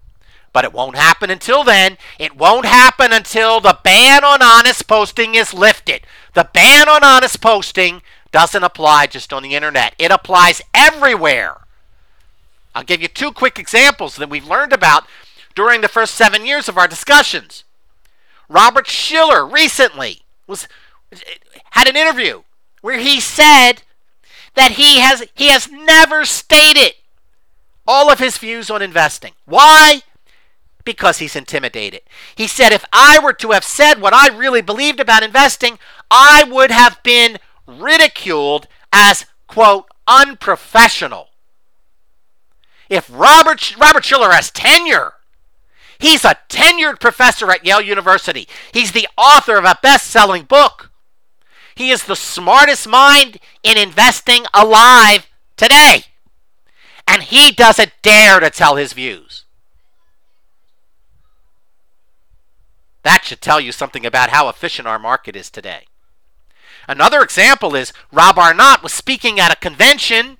But it won't happen until then. It won't happen until the ban on honest posting is lifted. The ban on honest posting doesn't apply just on the internet. It applies everywhere. I'll give you two quick examples that we've learned about during the first seven years of our discussions. Robert Shiller recently was had an interview where he said that he has he has never stated all of his views on investing. Why? Because he's intimidated. He said, if I were to have said what I really believed about investing, I would have been ridiculed as, quote, unprofessional. If Robert Robert Shiller has tenure, he's a tenured professor at Yale University. He's the author of a best-selling book. He is the smartest mind in investing alive today. And he doesn't dare to tell his views. That should tell you something about how efficient our market is today. Another example is Rob Arnott was speaking at a convention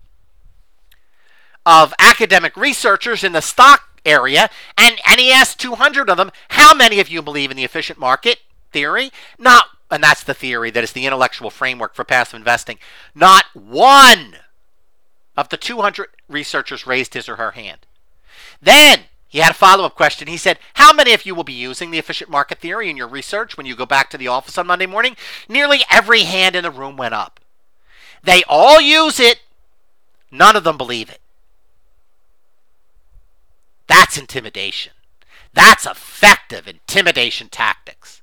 of academic researchers in the stock area, and, and he asked two hundred of them, how many of you believe in the efficient market theory? Not, and that's the theory that is the intellectual framework for passive investing. Not one of the two hundred researchers raised his or her hand. Then he had a follow-up question. He said, how many of you will be using the efficient market theory in your research when you go back to the office on Monday morning? Nearly every hand in the room went up. They all use it. None of them believe it. That's intimidation. That's effective intimidation tactics.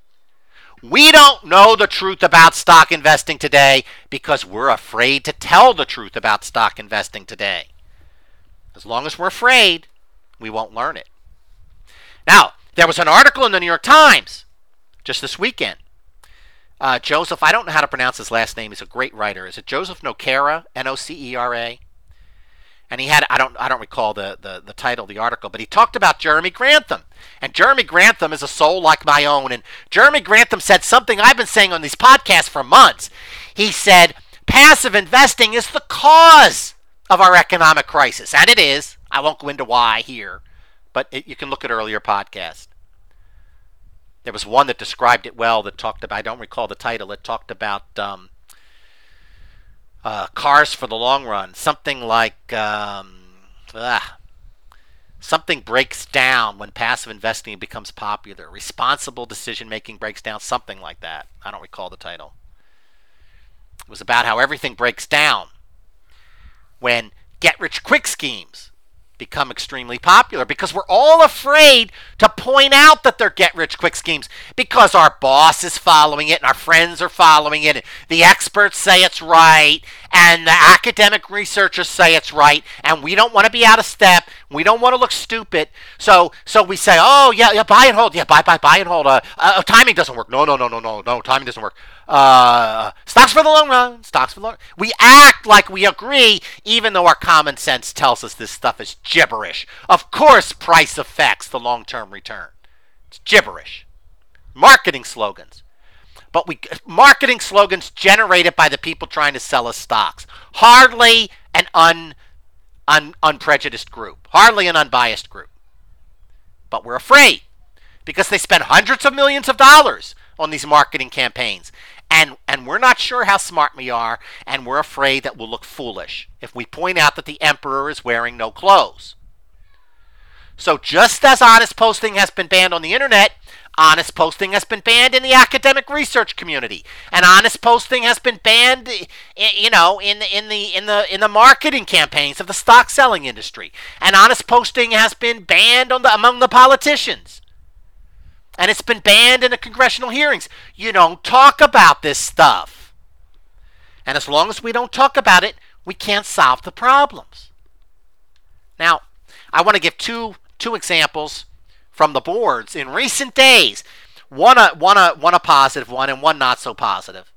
We don't know the truth about stock investing today because we're afraid to tell the truth about stock investing today. As long as we're afraid, we won't learn it. Now, there was an article in the New York Times just this weekend. Uh, Joseph, I don't know how to pronounce his last name. He's a great writer. Is it Joseph Nocera? N O C E R A? And he had, I don't I don't recall the, the, the title of the article, but he talked about Jeremy Grantham. And Jeremy Grantham is a soul like my own. And Jeremy Grantham said something I've been saying on these podcasts for months. He said, passive investing is the cause of our economic crisis. And it is. I won't go into why here, but it, you can look at earlier podcasts. There was one that described it well that talked about, I don't recall the title, it talked about um, uh, cars for the long run. Something like, um, ah, something breaks down when passive investing becomes popular. Responsible decision making breaks down, something like that. I don't recall the title. It was about how everything breaks down when get-rich-quick schemes become extremely popular because we're all afraid to point out that they're get-rich-quick schemes because our boss is following it and our friends are following it. And the experts say it's right and the academic researchers say it's right, and we don't want to be out of step. We don't want to look stupid. So so we say, oh, yeah, yeah, buy and hold. Yeah, buy, buy, buy and hold. Uh, uh, timing doesn't work. No, no, no, no, no, no, timing doesn't work. Uh, stocks for the long run. Stocks for the long run. We act like we agree, even though our common sense tells us this stuff is gibberish. Of course, price affects the long-term return. It's gibberish. Marketing slogans. But we marketing slogans generated by the people trying to sell us stocks. Hardly an un, un, unprejudiced group. Hardly an unbiased group. But we're afraid because they spend hundreds of millions of dollars on these marketing campaigns. And, and we're not sure how smart we are, and we're afraid that we'll look foolish if we point out that the emperor is wearing no clothes. So just as honest posting has been banned on the internet, honest posting has been banned in the academic research community, and honest posting has been banned, you know, in the in the in the in the marketing campaigns of the stock selling industry, and honest posting has been banned on the among the politicians, and it's been banned in the congressional hearings. You don't talk about this stuff, and as long as we don't talk about it, we can't solve the problems. Now, I want to give two two examples from the boards in recent days. One a, one, a, one a positive one and one not so positive.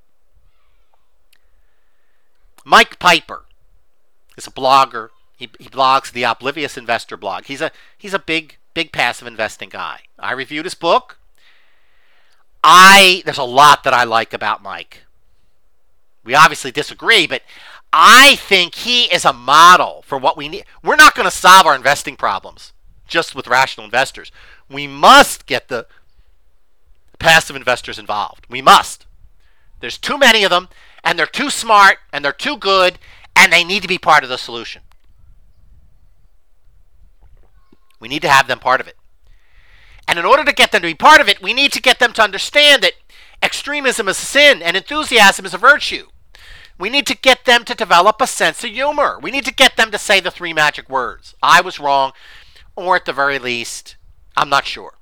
Mike Piper is a blogger. He, he blogs the Oblivious Investor blog. He's a he's a big, big passive investing guy. I reviewed his book. I There's a lot that I like about Mike. We obviously disagree, but I think he is a model for what we need. We're not going to solve our investing problems just with rational investors. We must get the passive investors involved. We must. There's too many of them, and they're too smart, and they're too good, and they need to be part of the solution. We need to have them part of it. And in order to get them to be part of it, we need to get them to understand that extremism is a sin and enthusiasm is a virtue. We need to get them to develop a sense of humor. We need to get them to say the three magic words. I was wrong, or at the very least, I'm not sure.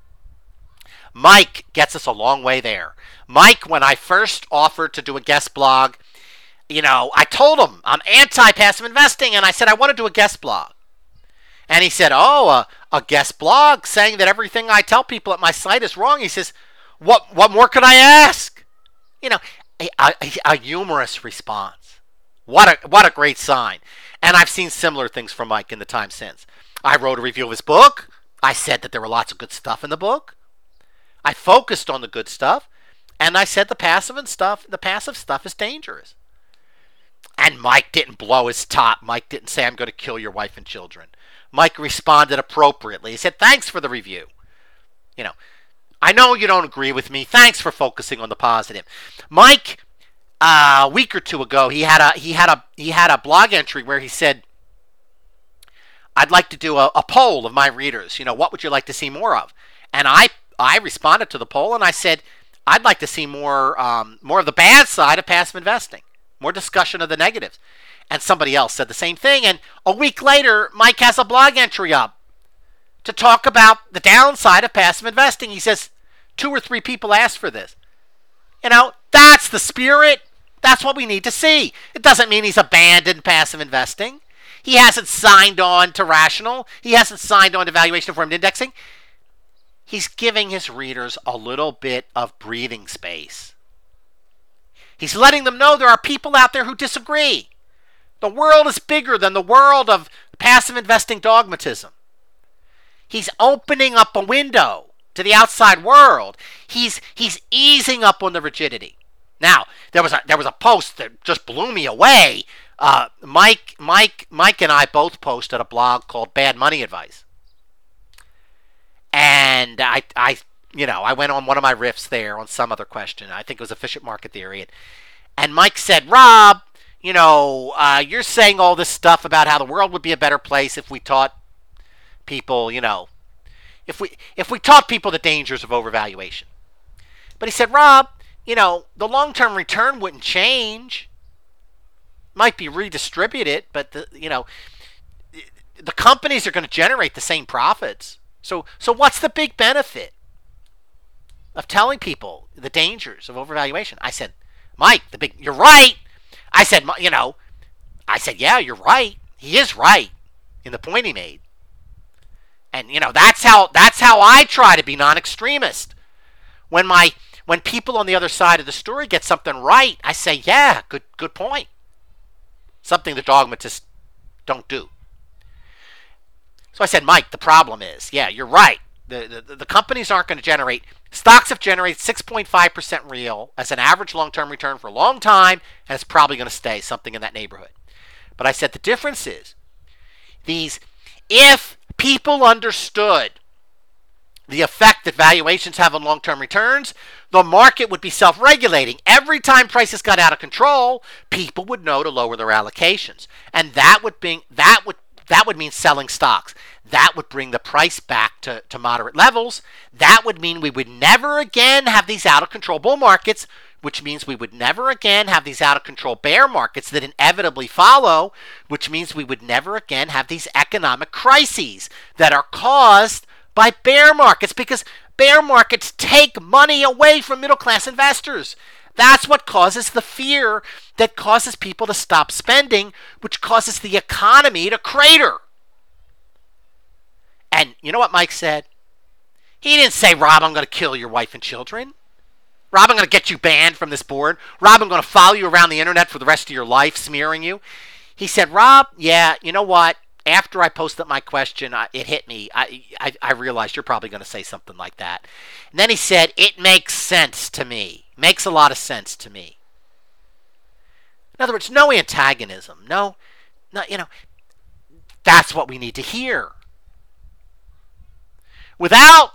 Mike gets us a long way there. Mike, when I first offered to do a guest blog, you know, I told him I'm anti-passive investing, and I said I want to do a guest blog. And he said, oh, a, a guest blog saying that everything I tell people at my site is wrong. He says, what what more could I ask? You know, a, a, a humorous response. What a, what a great sign. And I've seen similar things from Mike in the time since. I wrote a review of his book. I said that there were lots of good stuff in the book. I focused on the good stuff. And I said the passive and stuff, the passive stuff is dangerous. And Mike didn't blow his top. Mike didn't say, I'm going to kill your wife and children. Mike responded appropriately. He said, thanks for the review. You know, I know you don't agree with me. Thanks for focusing on the positive. Mike, uh, a week or two ago, he had a he had a he had a blog entry where he said, I'd like to do a, a poll of my readers. You know, what would you like to see more of? And I I responded to the poll and I said, I'd like to see more um, more of the bad side of passive investing, more discussion of the negatives. And somebody else said the same thing. And a week later, Mike has a blog entry up to talk about the downside of passive investing. He says two or three people asked for this. You know, that's the spirit. That's what we need to see. It doesn't mean he's abandoned passive investing. He hasn't signed on to rational. He hasn't signed on to valuation informed indexing. He's giving his readers a little bit of breathing space. He's letting them know there are people out there who disagree. The world is bigger than the world of passive investing dogmatism. He's opening up a window to the outside world. He's he's easing up on the rigidity. Now, there was a there was a post that just blew me away. Uh, Mike Mike Mike and I both posted a blog called Bad Money Advice. And I I you know, I went on one of my riffs there on some other question. I think it was efficient market theory. And, and Mike said, Rob, you know, uh, you're saying all this stuff about how the world would be a better place if we taught people, you know, if we if we taught people the dangers of overvaluation. But he said, Rob, you know, the long-term return wouldn't change. Might be redistributed, but the you know, the companies are going to generate the same profits. So so what's the big benefit of telling people the dangers of overvaluation? I said, Mike, the big you're right. I said, you know, I said, yeah, you're right. He is right in the point he made. And, you know, that's how that's how I try to be non-extremist. When my when people on the other side of the story get something right, I say, yeah, good good point. Something the dogmatists don't do. So I said, Mike, the problem is, yeah, you're right. The, the, the companies aren't going to generate, stocks have generated six point five percent real as an average long-term return for a long time, and it's probably going to stay something in that neighborhood. But I said the difference is, these, if people understood the effect that valuations have on long-term returns, the market would be self-regulating. Every time prices got out of control, people would know to lower their allocations. And that would be, that would That would mean selling stocks. That would bring the price back to, to moderate levels. That would mean we would never again have these out-of-control bull markets, which means we would never again have these out-of-control bear markets that inevitably follow, which means we would never again have these economic crises that are caused by bear markets, because bear markets take money away from middle-class investors. That's what causes the fear that causes people to stop spending, which causes the economy to crater. And you know what Mike said? He didn't say, Rob, I'm going to kill your wife and children. Rob, I'm going to get you banned from this board. Rob, I'm going to follow you around the internet for the rest of your life, smearing you. He said, Rob, yeah, you know what? After I posted my question, I, it hit me. I, I, I realized you're probably going to say something like that. And then he said, it makes sense to me. Makes a lot of sense to me. In other words, no antagonism. No, no, you know, that's what we need to hear. without,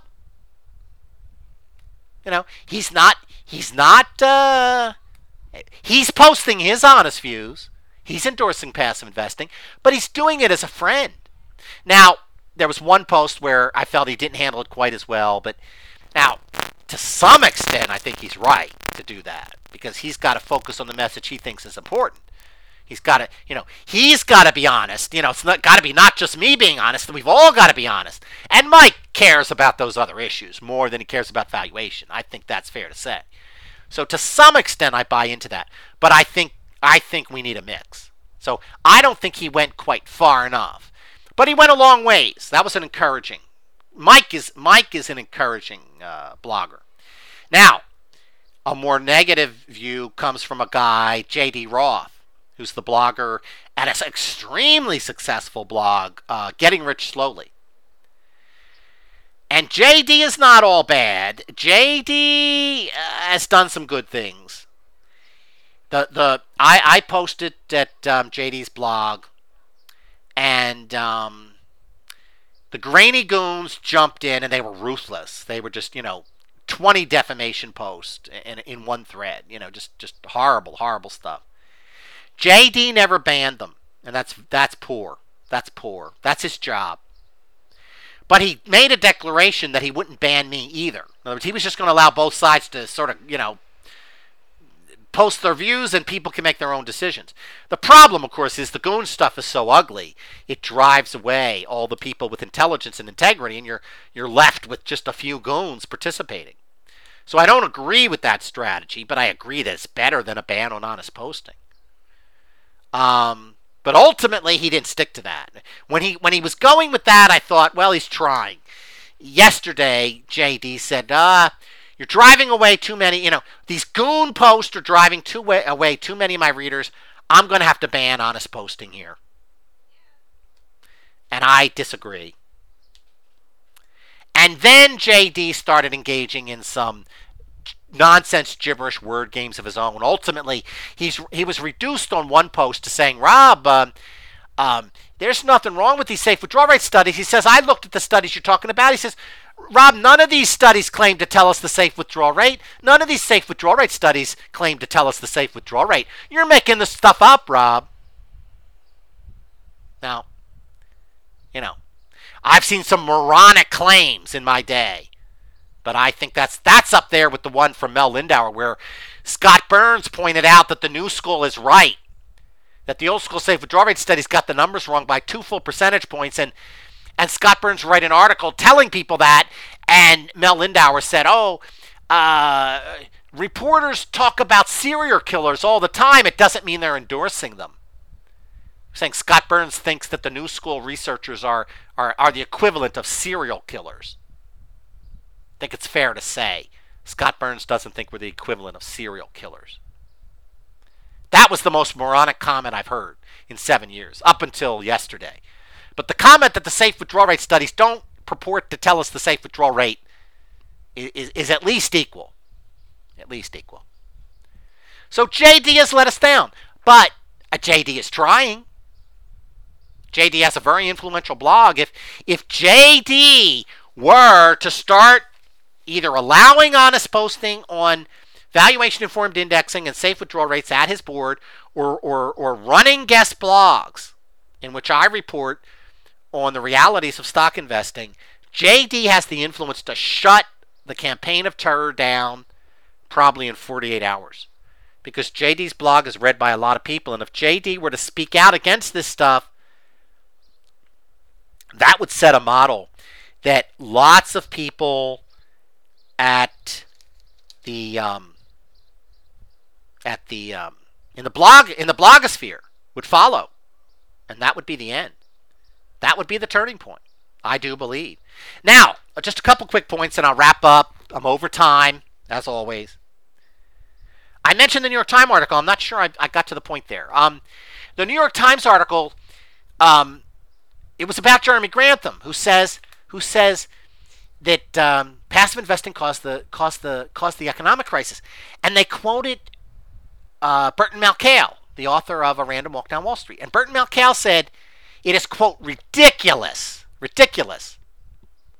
you know, he's not, he's not, uh, he's posting his honest views. He's endorsing passive investing, but he's doing it as a friend. Now, there was one post where I felt he didn't handle it quite as well, but now, to some extent, I think he's right to do that because he's got to focus on the message he thinks is important. He's got to, you know, he's got to be honest. You know, it's not got to be not just me being honest. We've all got to be honest. And Mike cares about those other issues more than he cares about valuation. I think that's fair to say. So to some extent, I buy into that. But I think I think we need a mix. So I don't think he went quite far enough. But he went a long ways. That was an encouraging. Mike is Mike is an encouraging uh, blogger. Now, a more negative view comes from a guy, J D Roth, who's the blogger at an extremely successful blog, uh, Getting Rich Slowly. And J D is not all bad. J D uh, has done some good things. The the I, I posted at um, J D's blog, and um, the Grainy Goons jumped in, and they were ruthless. They were just, you know, twenty defamation posts in in one thread. You know, just just horrible, horrible stuff. J D never banned them, and that's that's poor. That's poor. That's his job. But he made a declaration that he wouldn't ban me either. In other words, he was just going to allow both sides to sort of, you know, post their views and people can make their own decisions. The problem, of course, is the goon stuff is so ugly. It drives away all the people with intelligence and integrity, and you're you're left with just a few goons participating. So I don't agree with that strategy, but I agree that it's better than a ban on honest posting. Um, but ultimately, he didn't stick to that. When he when he was going with that, I thought, well, he's trying. Yesterday, J D said, uh, you're driving away too many, you know, these goon posts are driving too way, away too many of my readers. I'm going to have to ban honest posting here. And I disagree. And then J D started engaging in some nonsense, gibberish word games of his own. Ultimately, he's he was reduced on one post to saying, Rob, um, um, there's nothing wrong with these safe withdrawal rate studies. He says, I looked at the studies you're talking about. He says, Rob, none of these studies claim to tell us the safe withdrawal rate. None of these safe withdrawal rate studies claim to tell us the safe withdrawal rate. You're making this stuff up, Rob. Now, you know, I've seen some moronic claims in my day. But I think that's that's up there with the one from Mel Lindauer where Scott Burns pointed out that the new school is right. That the old school safe withdrawal rate studies got the numbers wrong by two full percentage points. And, and Scott Burns wrote an article telling people that. And Mel Lindauer said, oh, uh, reporters talk about serial killers all the time. It doesn't mean they're endorsing them. Saying Scott Burns thinks that the new school researchers are, are, are the equivalent of serial killers. I think it's fair to say Scott Burns doesn't think we're the equivalent of serial killers. That was the most moronic comment I've heard in seven years, up until yesterday. But the comment that the safe withdrawal rate studies don't purport to tell us the safe withdrawal rate is, is, is at least equal. At least equal. So J D has let us down. But uh, J D is trying. J D has a very influential blog. If if J D were to start either allowing honest posting on valuation-informed indexing and safe withdrawal rates at his board, or, or, or running guest blogs in which I report on the realities of stock investing, J D has the influence to shut the campaign of terror down probably in forty-eight hours. Because J D's blog is read by a lot of people, and if J D were to speak out against this stuff, that would set a model that lots of people at the um, at the um, in the blog in the blogosphere would follow, and that would be the end. That would be the turning point. I do believe. Now, just a couple quick points, and I'll wrap up. I'm over time, as always. I mentioned the New York Times article. I'm not sure I, I got to the point there. Um, the New York Times article, um, it was about Jeremy Grantham, who says who says. that um, passive investing caused the caused the caused the economic crisis, and they quoted uh, Burton Malkiel, the author of A Random Walk Down Wall Street, and Burton Malkiel said, "It is quote ridiculous, ridiculous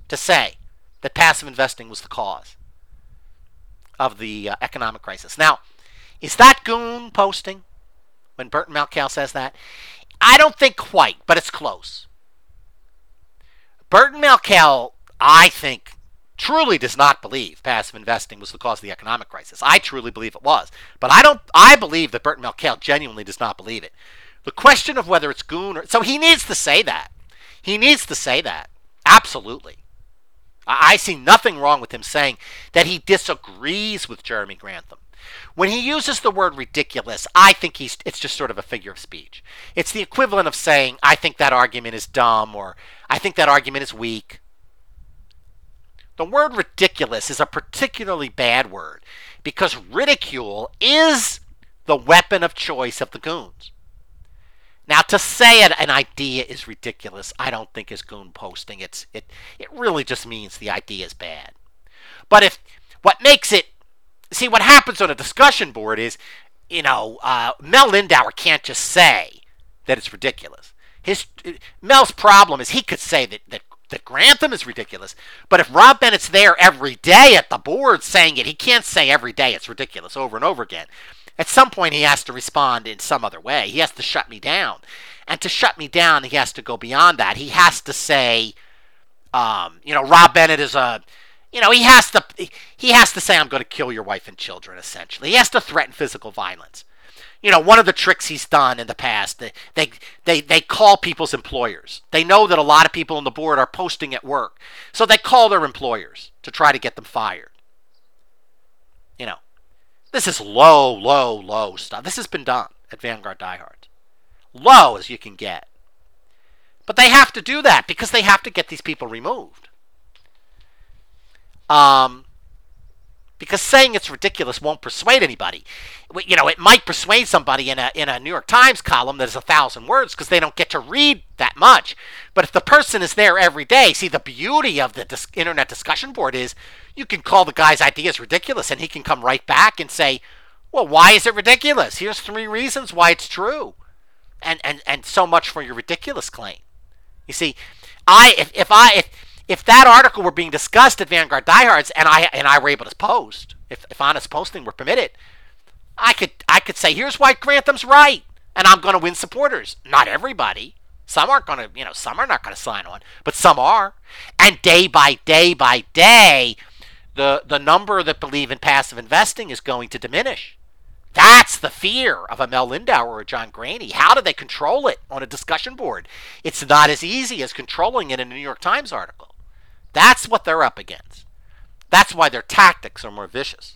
to say that passive investing was the cause of the uh, economic crisis. Now, is that goon posting when Burton Malkiel says that? I don't think quite, but it's close. Burton Malkiel, I think, truly does not believe passive investing was the cause of the economic crisis. I truly believe it was. But I don't I believe that Burton Malkiel genuinely does not believe it. The question of whether it's goon or... So he needs to say that. He needs to say that. Absolutely. I, I see nothing wrong with him saying that he disagrees with Jeremy Grantham. When he uses the word ridiculous, I think he's it's just sort of a figure of speech. It's the equivalent of saying, I think that argument is dumb, or I think that argument is weak. The word ridiculous is a particularly bad word because ridicule is the weapon of choice of the goons. Now, to say it, an idea is ridiculous, I don't think is goon posting. It's it it really just means the idea is bad. But if what makes it, see, what happens on a discussion board is, you know, uh, Mel Lindauer can't just say that it's ridiculous. His Mel's problem is he could say that that that Grantham is ridiculous, but if Rob Bennett's there every day at the board saying it, he can't say every day it's ridiculous over and over again. At some point, he has to respond in some other way. He has to shut me down. And to shut me down, he has to go beyond that. He has to say, um, you know, Rob Bennett is a, you know, he has to, he has to say, I'm going to kill your wife and children, essentially. He has to threaten physical violence. You know, one of the tricks he's done in the past, they, they, they, they call people's employers. They know that a lot of people on the board are posting at work. So they call their employers to try to get them fired. You know, this is low, low, low stuff. This has been done at Vanguard Diehards. Low as you can get. But they have to do that because they have to get these people removed. Um... Because saying it's ridiculous won't persuade anybody. You know, it might persuade somebody in a in a New York Times column that is a thousand words because they don't get to read that much. But if the person is there every day, see, the beauty of the dis- internet discussion board is you can call the guy's ideas ridiculous and he can come right back and say, well, why is it ridiculous? Here's three reasons why it's true. And and, and so much for your ridiculous claim. You see, I if, if I... If, If that article were being discussed at Vanguard Diehards and I and I were able to post, if, if honest posting were permitted, I could I could say, here's why Grantham's right, and I'm going to win supporters. Not everybody. Some aren't going to, you know, some are not going to sign on, but some are. And day by day by day, the the number that believe in passive investing is going to diminish. That's the fear of a Mel Lindauer or John Graney. How do they control it on a discussion board? It's not as easy as controlling it in a New York Times article. That's what they're up against. That's why their tactics are more vicious.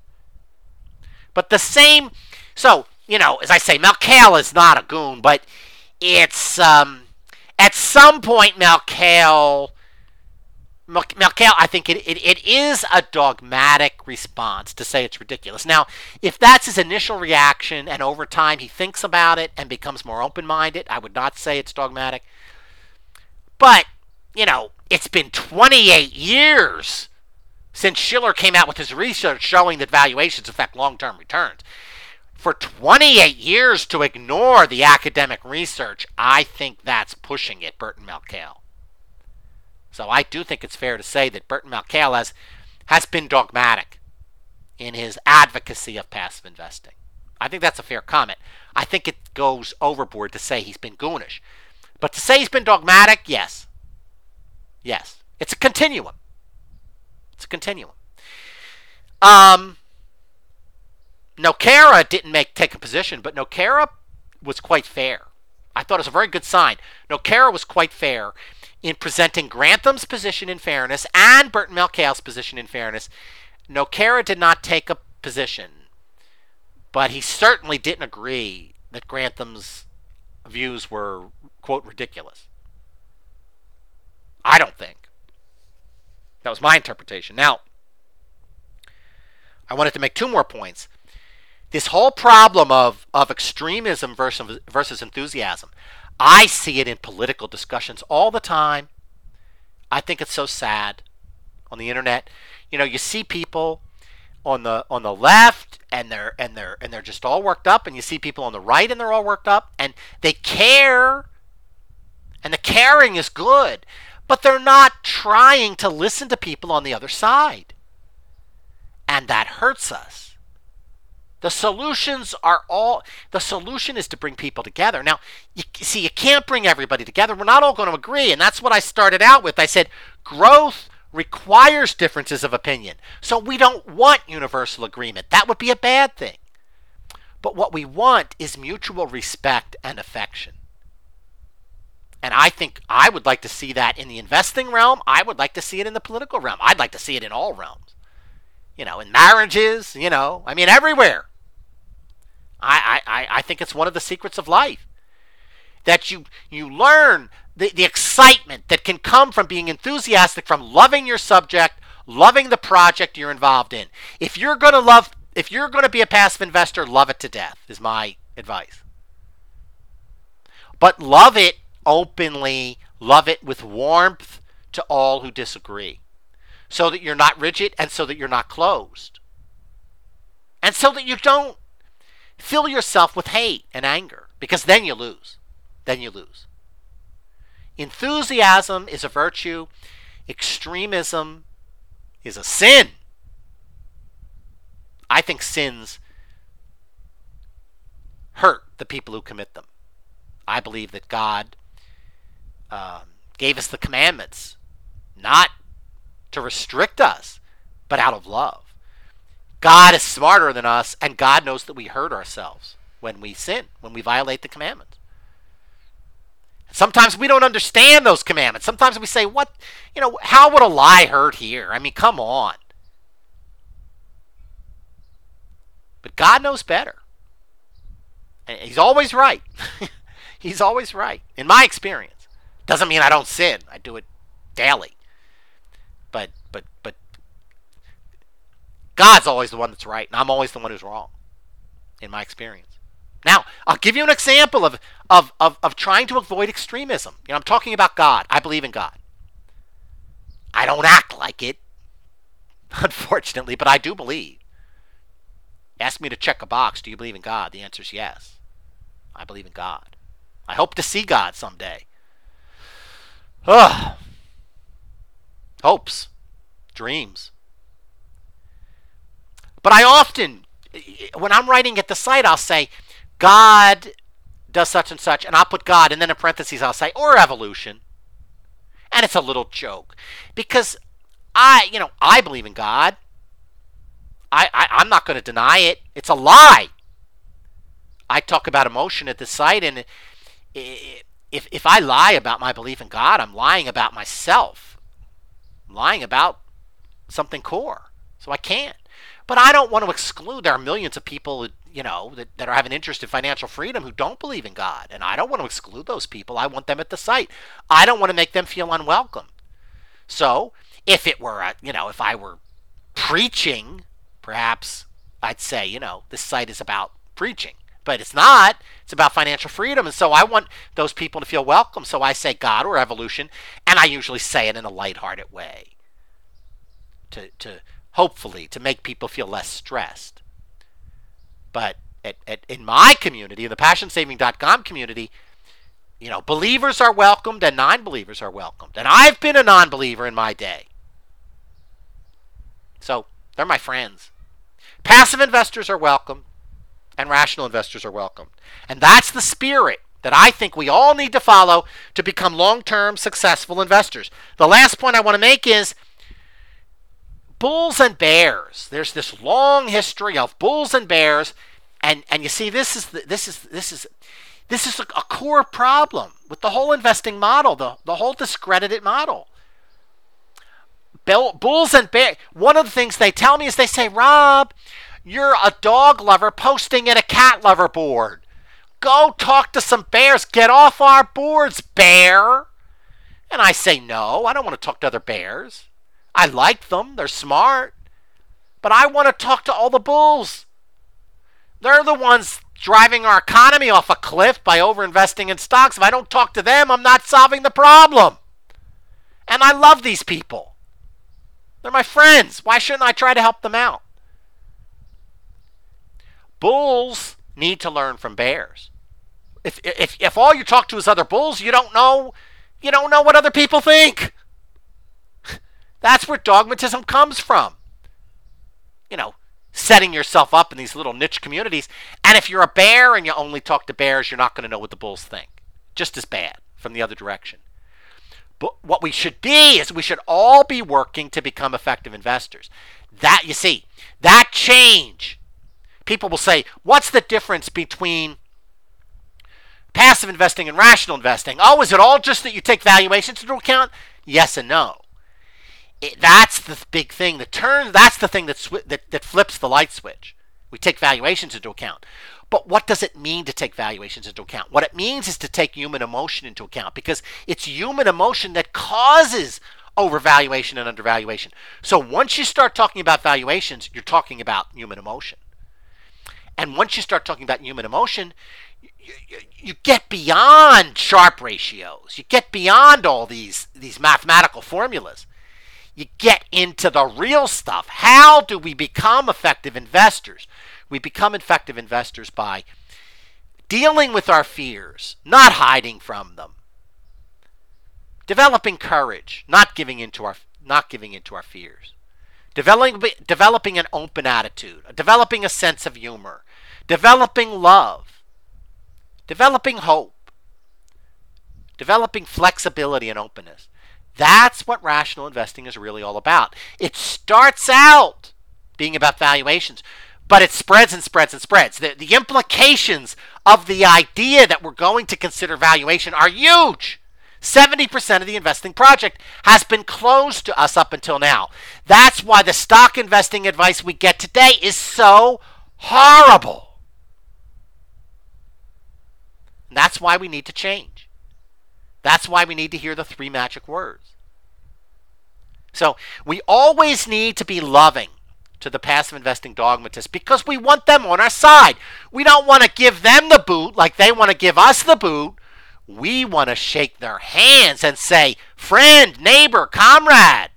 But the same, so, you know, as I say, Malkiel is not a goon, but it's, um, at some point, Malkiel, Malkiel, I think it, it, it is a dogmatic response to say it's ridiculous. Now, if that's his initial reaction and over time he thinks about it and becomes more open-minded, I would not say it's dogmatic. But, you know, it's been twenty-eight years since Shiller came out with his research showing that valuations affect long-term returns. For twenty-eight years to ignore the academic research, I think that's pushing it, Burton Malkiel. So I do think it's fair to say that Burton Malkiel has, has been dogmatic in his advocacy of passive investing. I think that's a fair comment. I think it goes overboard to say he's been goonish. But to say he's been dogmatic, yes. Yes. It's a continuum. It's a continuum. Um, Nokera didn't make take a position, but Nokera was quite fair. I thought it was a very good sign. Nokera was quite fair in presenting Grantham's position in fairness and Burton Malkiel's position in fairness. Nokera did not take a position, but he certainly didn't agree that Grantham's views were, quote, ridiculous. I don't think. That was my interpretation. Now, I wanted to make two more points. This whole problem of, of extremism versus, versus enthusiasm, I see it in political discussions all the time. I think it's so sad on the internet. You know, you see people on the on the left and they're and they're and they're just all worked up, and you see people on the right and they're all worked up, and they care, and the caring is good. But they're not trying to listen to people on the other side. And that hurts us. The solutions are all, the solution is to bring people together. Now, you see, you can't bring everybody together. We're not all going to agree. And that's what I started out with. I said, growth requires differences of opinion. So we don't want universal agreement. That would be a bad thing. But what we want is mutual respect and affection. And I think I would like to see that in the investing realm. I would like to see it in the political realm. I'd like to see it in all realms. You know, in marriages, you know, I mean, everywhere. I, I, I think it's one of the secrets of life. That you, you learn the, the excitement that can come from being enthusiastic, from loving your subject, loving the project you're involved in. If you're going to love, if you're going to be a passive investor, love it to death, is my advice. But love it openly, love it with warmth to all who disagree. So that you're not rigid and so that you're not closed. And so that you don't fill yourself with hate and anger, because then you lose. Then you lose. Enthusiasm is a virtue. Extremism is a sin. I think sins hurt the people who commit them. I believe that God um, gave us the commandments, not to restrict us, but out of love. God is smarter than us, and God knows that we hurt ourselves when we sin, when we violate the commandments. Sometimes we don't understand those commandments. Sometimes we say, what, you know, how would a lie hurt here? I mean, come on. But God knows better. And he's always right. He's always right, in my experience. Doesn't mean I don't sin. I do it daily. But, but, but God's always the one that's right, and I'm always the one who's wrong, in my experience. Now, I'll give you an example of, of, of, of trying to avoid extremism. You know, I'm talking about God. I believe in God. I don't act like it, unfortunately, but I do believe. Ask me to check a box. Do you believe in God? The answer is yes. I believe in God. I hope to see God someday. Ugh. Hopes. Dreams. But I often, when I'm writing at the site, I'll say, God does such and such, and I'll put God, and then in parentheses I'll say, or evolution. And it's a little joke. Because I, you know, I believe in God. I, I, I'm not going to deny it. It's a lie. I talk about emotion at the site, and if, if I lie about my belief in God, I'm lying about myself. I'm lying about something core. So I can't. But I don't want to exclude. There are millions of people, you know, that, that are having interest in financial freedom who don't believe in God. And I don't want to exclude those people. I want them at the site. I don't want to make them feel unwelcome. So if it were, a, you know, if I were preaching, perhaps I'd say, you know, this site is about preaching. But it's not. It's about financial freedom. And so I want those people to feel welcome. So I say God or evolution. And I usually say it in a lighthearted way. To, to hopefully, to make people feel less stressed. But at, at, in my community, in the passion saving dot com community, you know, believers are welcomed and non-believers are welcomed. And I've been a non-believer in my day. So they're my friends. Passive investors are welcome and rational investors are welcome. And that's the spirit that I think we all need to follow to become long-term successful investors. The last point I want to make is bulls and bears. There's this long history of bulls and bears, and and you see, this is the, this is this is this is a, a core problem with the whole investing model, the the whole discredited model. Bell, bulls and bears. One of the things they tell me is they say, Rob, you're a dog lover posting at a cat lover board. Go talk to some bears. Get off our boards, bear. And I say, no, I don't want to talk to other bears. I like them. They're smart. But I want to talk to all the bulls. They're the ones driving our economy off a cliff by overinvesting in stocks. If I don't talk to them, I'm not solving the problem. And I love these people. They're my friends. Why shouldn't I try to help them out? Bulls need to learn from bears. If if if all you talk to is other bulls, you don't know you don't know what other people think. That's where dogmatism comes from. You know, setting yourself up in these little niche communities. And if you're a bear and you only talk to bears, you're not going to know what the bulls think. Just as bad from the other direction. But what we should be is we should all be working to become effective investors. That, you see, that change. People will say, what's the difference between passive investing and rational investing? Oh, is it all just that you take valuations into account? Yes and no. It, that's the big thing that turns, that's the thing that, sw- that that flips the light switch. We take valuations into account. But what does it mean to take valuations into account? What it means is to take human emotion into account, because it's human emotion that causes overvaluation and undervaluation. So once you start talking about valuations, you're talking about human emotion. And once you start talking about human emotion, you, you, you get beyond Sharpe ratios. You get beyond all these, these mathematical formulas. You get into the real stuff. How do we become effective investors? We become effective investors by dealing with our fears, not hiding from them. Developing courage, not giving into our not giving into our fears. Developing developing an open attitude, developing a sense of humor, developing love, developing hope, developing flexibility and openness. That's what rational investing is really all about. It starts out being about valuations, but it spreads and spreads and spreads. The, the implications of the idea that we're going to consider valuation are huge. seventy percent of the investing project has been closed to us up until now. That's why the stock investing advice we get today is so horrible. And that's why we need to change. That's why we need to hear the three magic words. So we always need to be loving to the passive investing dogmatists because we want them on our side. We don't want to give them the boot like they want to give us the boot. We want to shake their hands and say, friend, neighbor, comrade.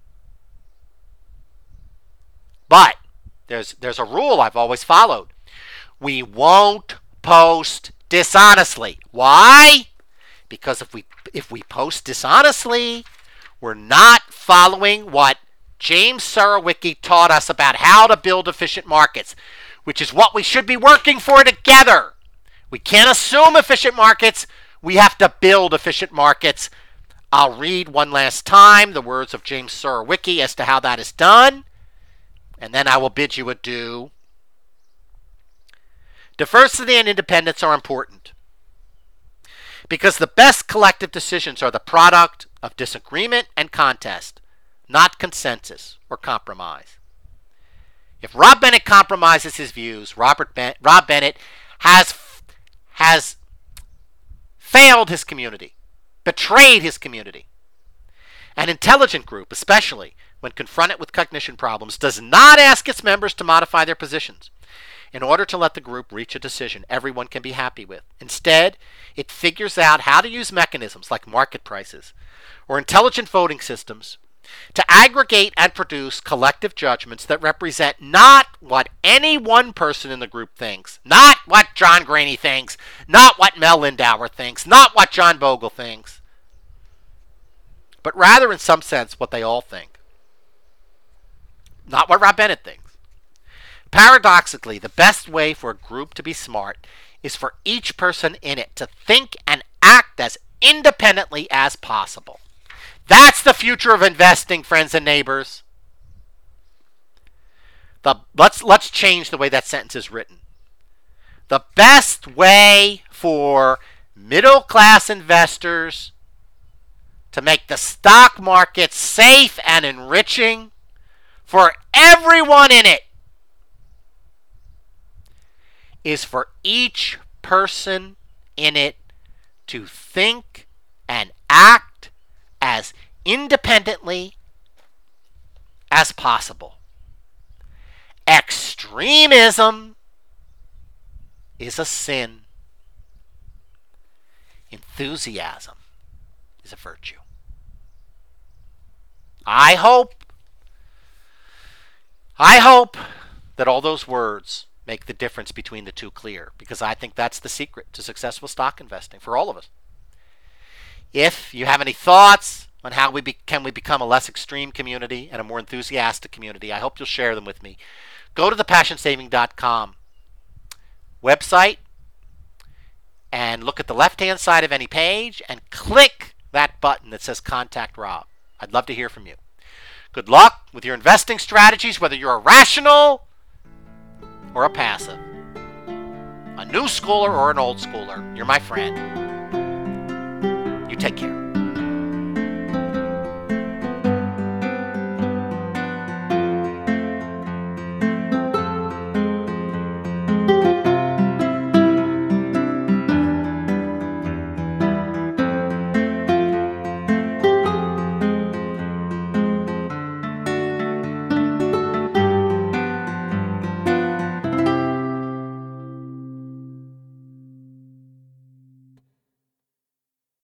But there's there's a rule I've always followed. We won't post dishonestly. Why? Because if we if we post dishonestly, we're not following what James Surowiecki taught us about how to build efficient markets, which is what we should be working for together. We can't assume efficient markets. We have to build efficient markets. I'll read one last time the words of James Surowiecki as to how that is done, and then I will bid you adieu. Diversity and independence are important because the best collective decisions are the product of disagreement and contest, not consensus or compromise. If Rob Bennett compromises his views, Robert ben- Rob Bennett has has failed his community, betrayed his community. An intelligent group, especially when confronted with cognition problems, does not ask its members to modify their positions in order to let the group reach a decision everyone can be happy with. Instead, it figures out how to use mechanisms like market prices or intelligent voting systems to aggregate and produce collective judgments that represent not what any one person in the group thinks, not what John Graney thinks, not what Mel Lindauer thinks, not what John Bogle thinks, but rather, in some sense, what they all think. Not what Rob Bennett thinks. Paradoxically, the best way for a group to be smart is for each person in it to think and act as independently as possible. That's the future of investing, friends and neighbors. The, let's, let's change the way that sentence is written. The best way for middle-class investors to make the stock market safe and enriching for everyone in it is for each person in it to think and act as independently as possible. Extremism is a sin. Enthusiasm is a virtue. I hope, I hope that all those words make the difference between the two clear, because I think that's the secret to successful stock investing for all of us. If you have any thoughts, on how we be, can we become a less extreme community and a more enthusiastic community. I hope you'll share them with me. Go to the passion saving dot com website and look at the left-hand side of any page and click that button that says Contact Rob. I'd love to hear from you. Good luck with your investing strategies, whether you're a rational or a passive, a new schooler or an old schooler. You're my friend. You take care.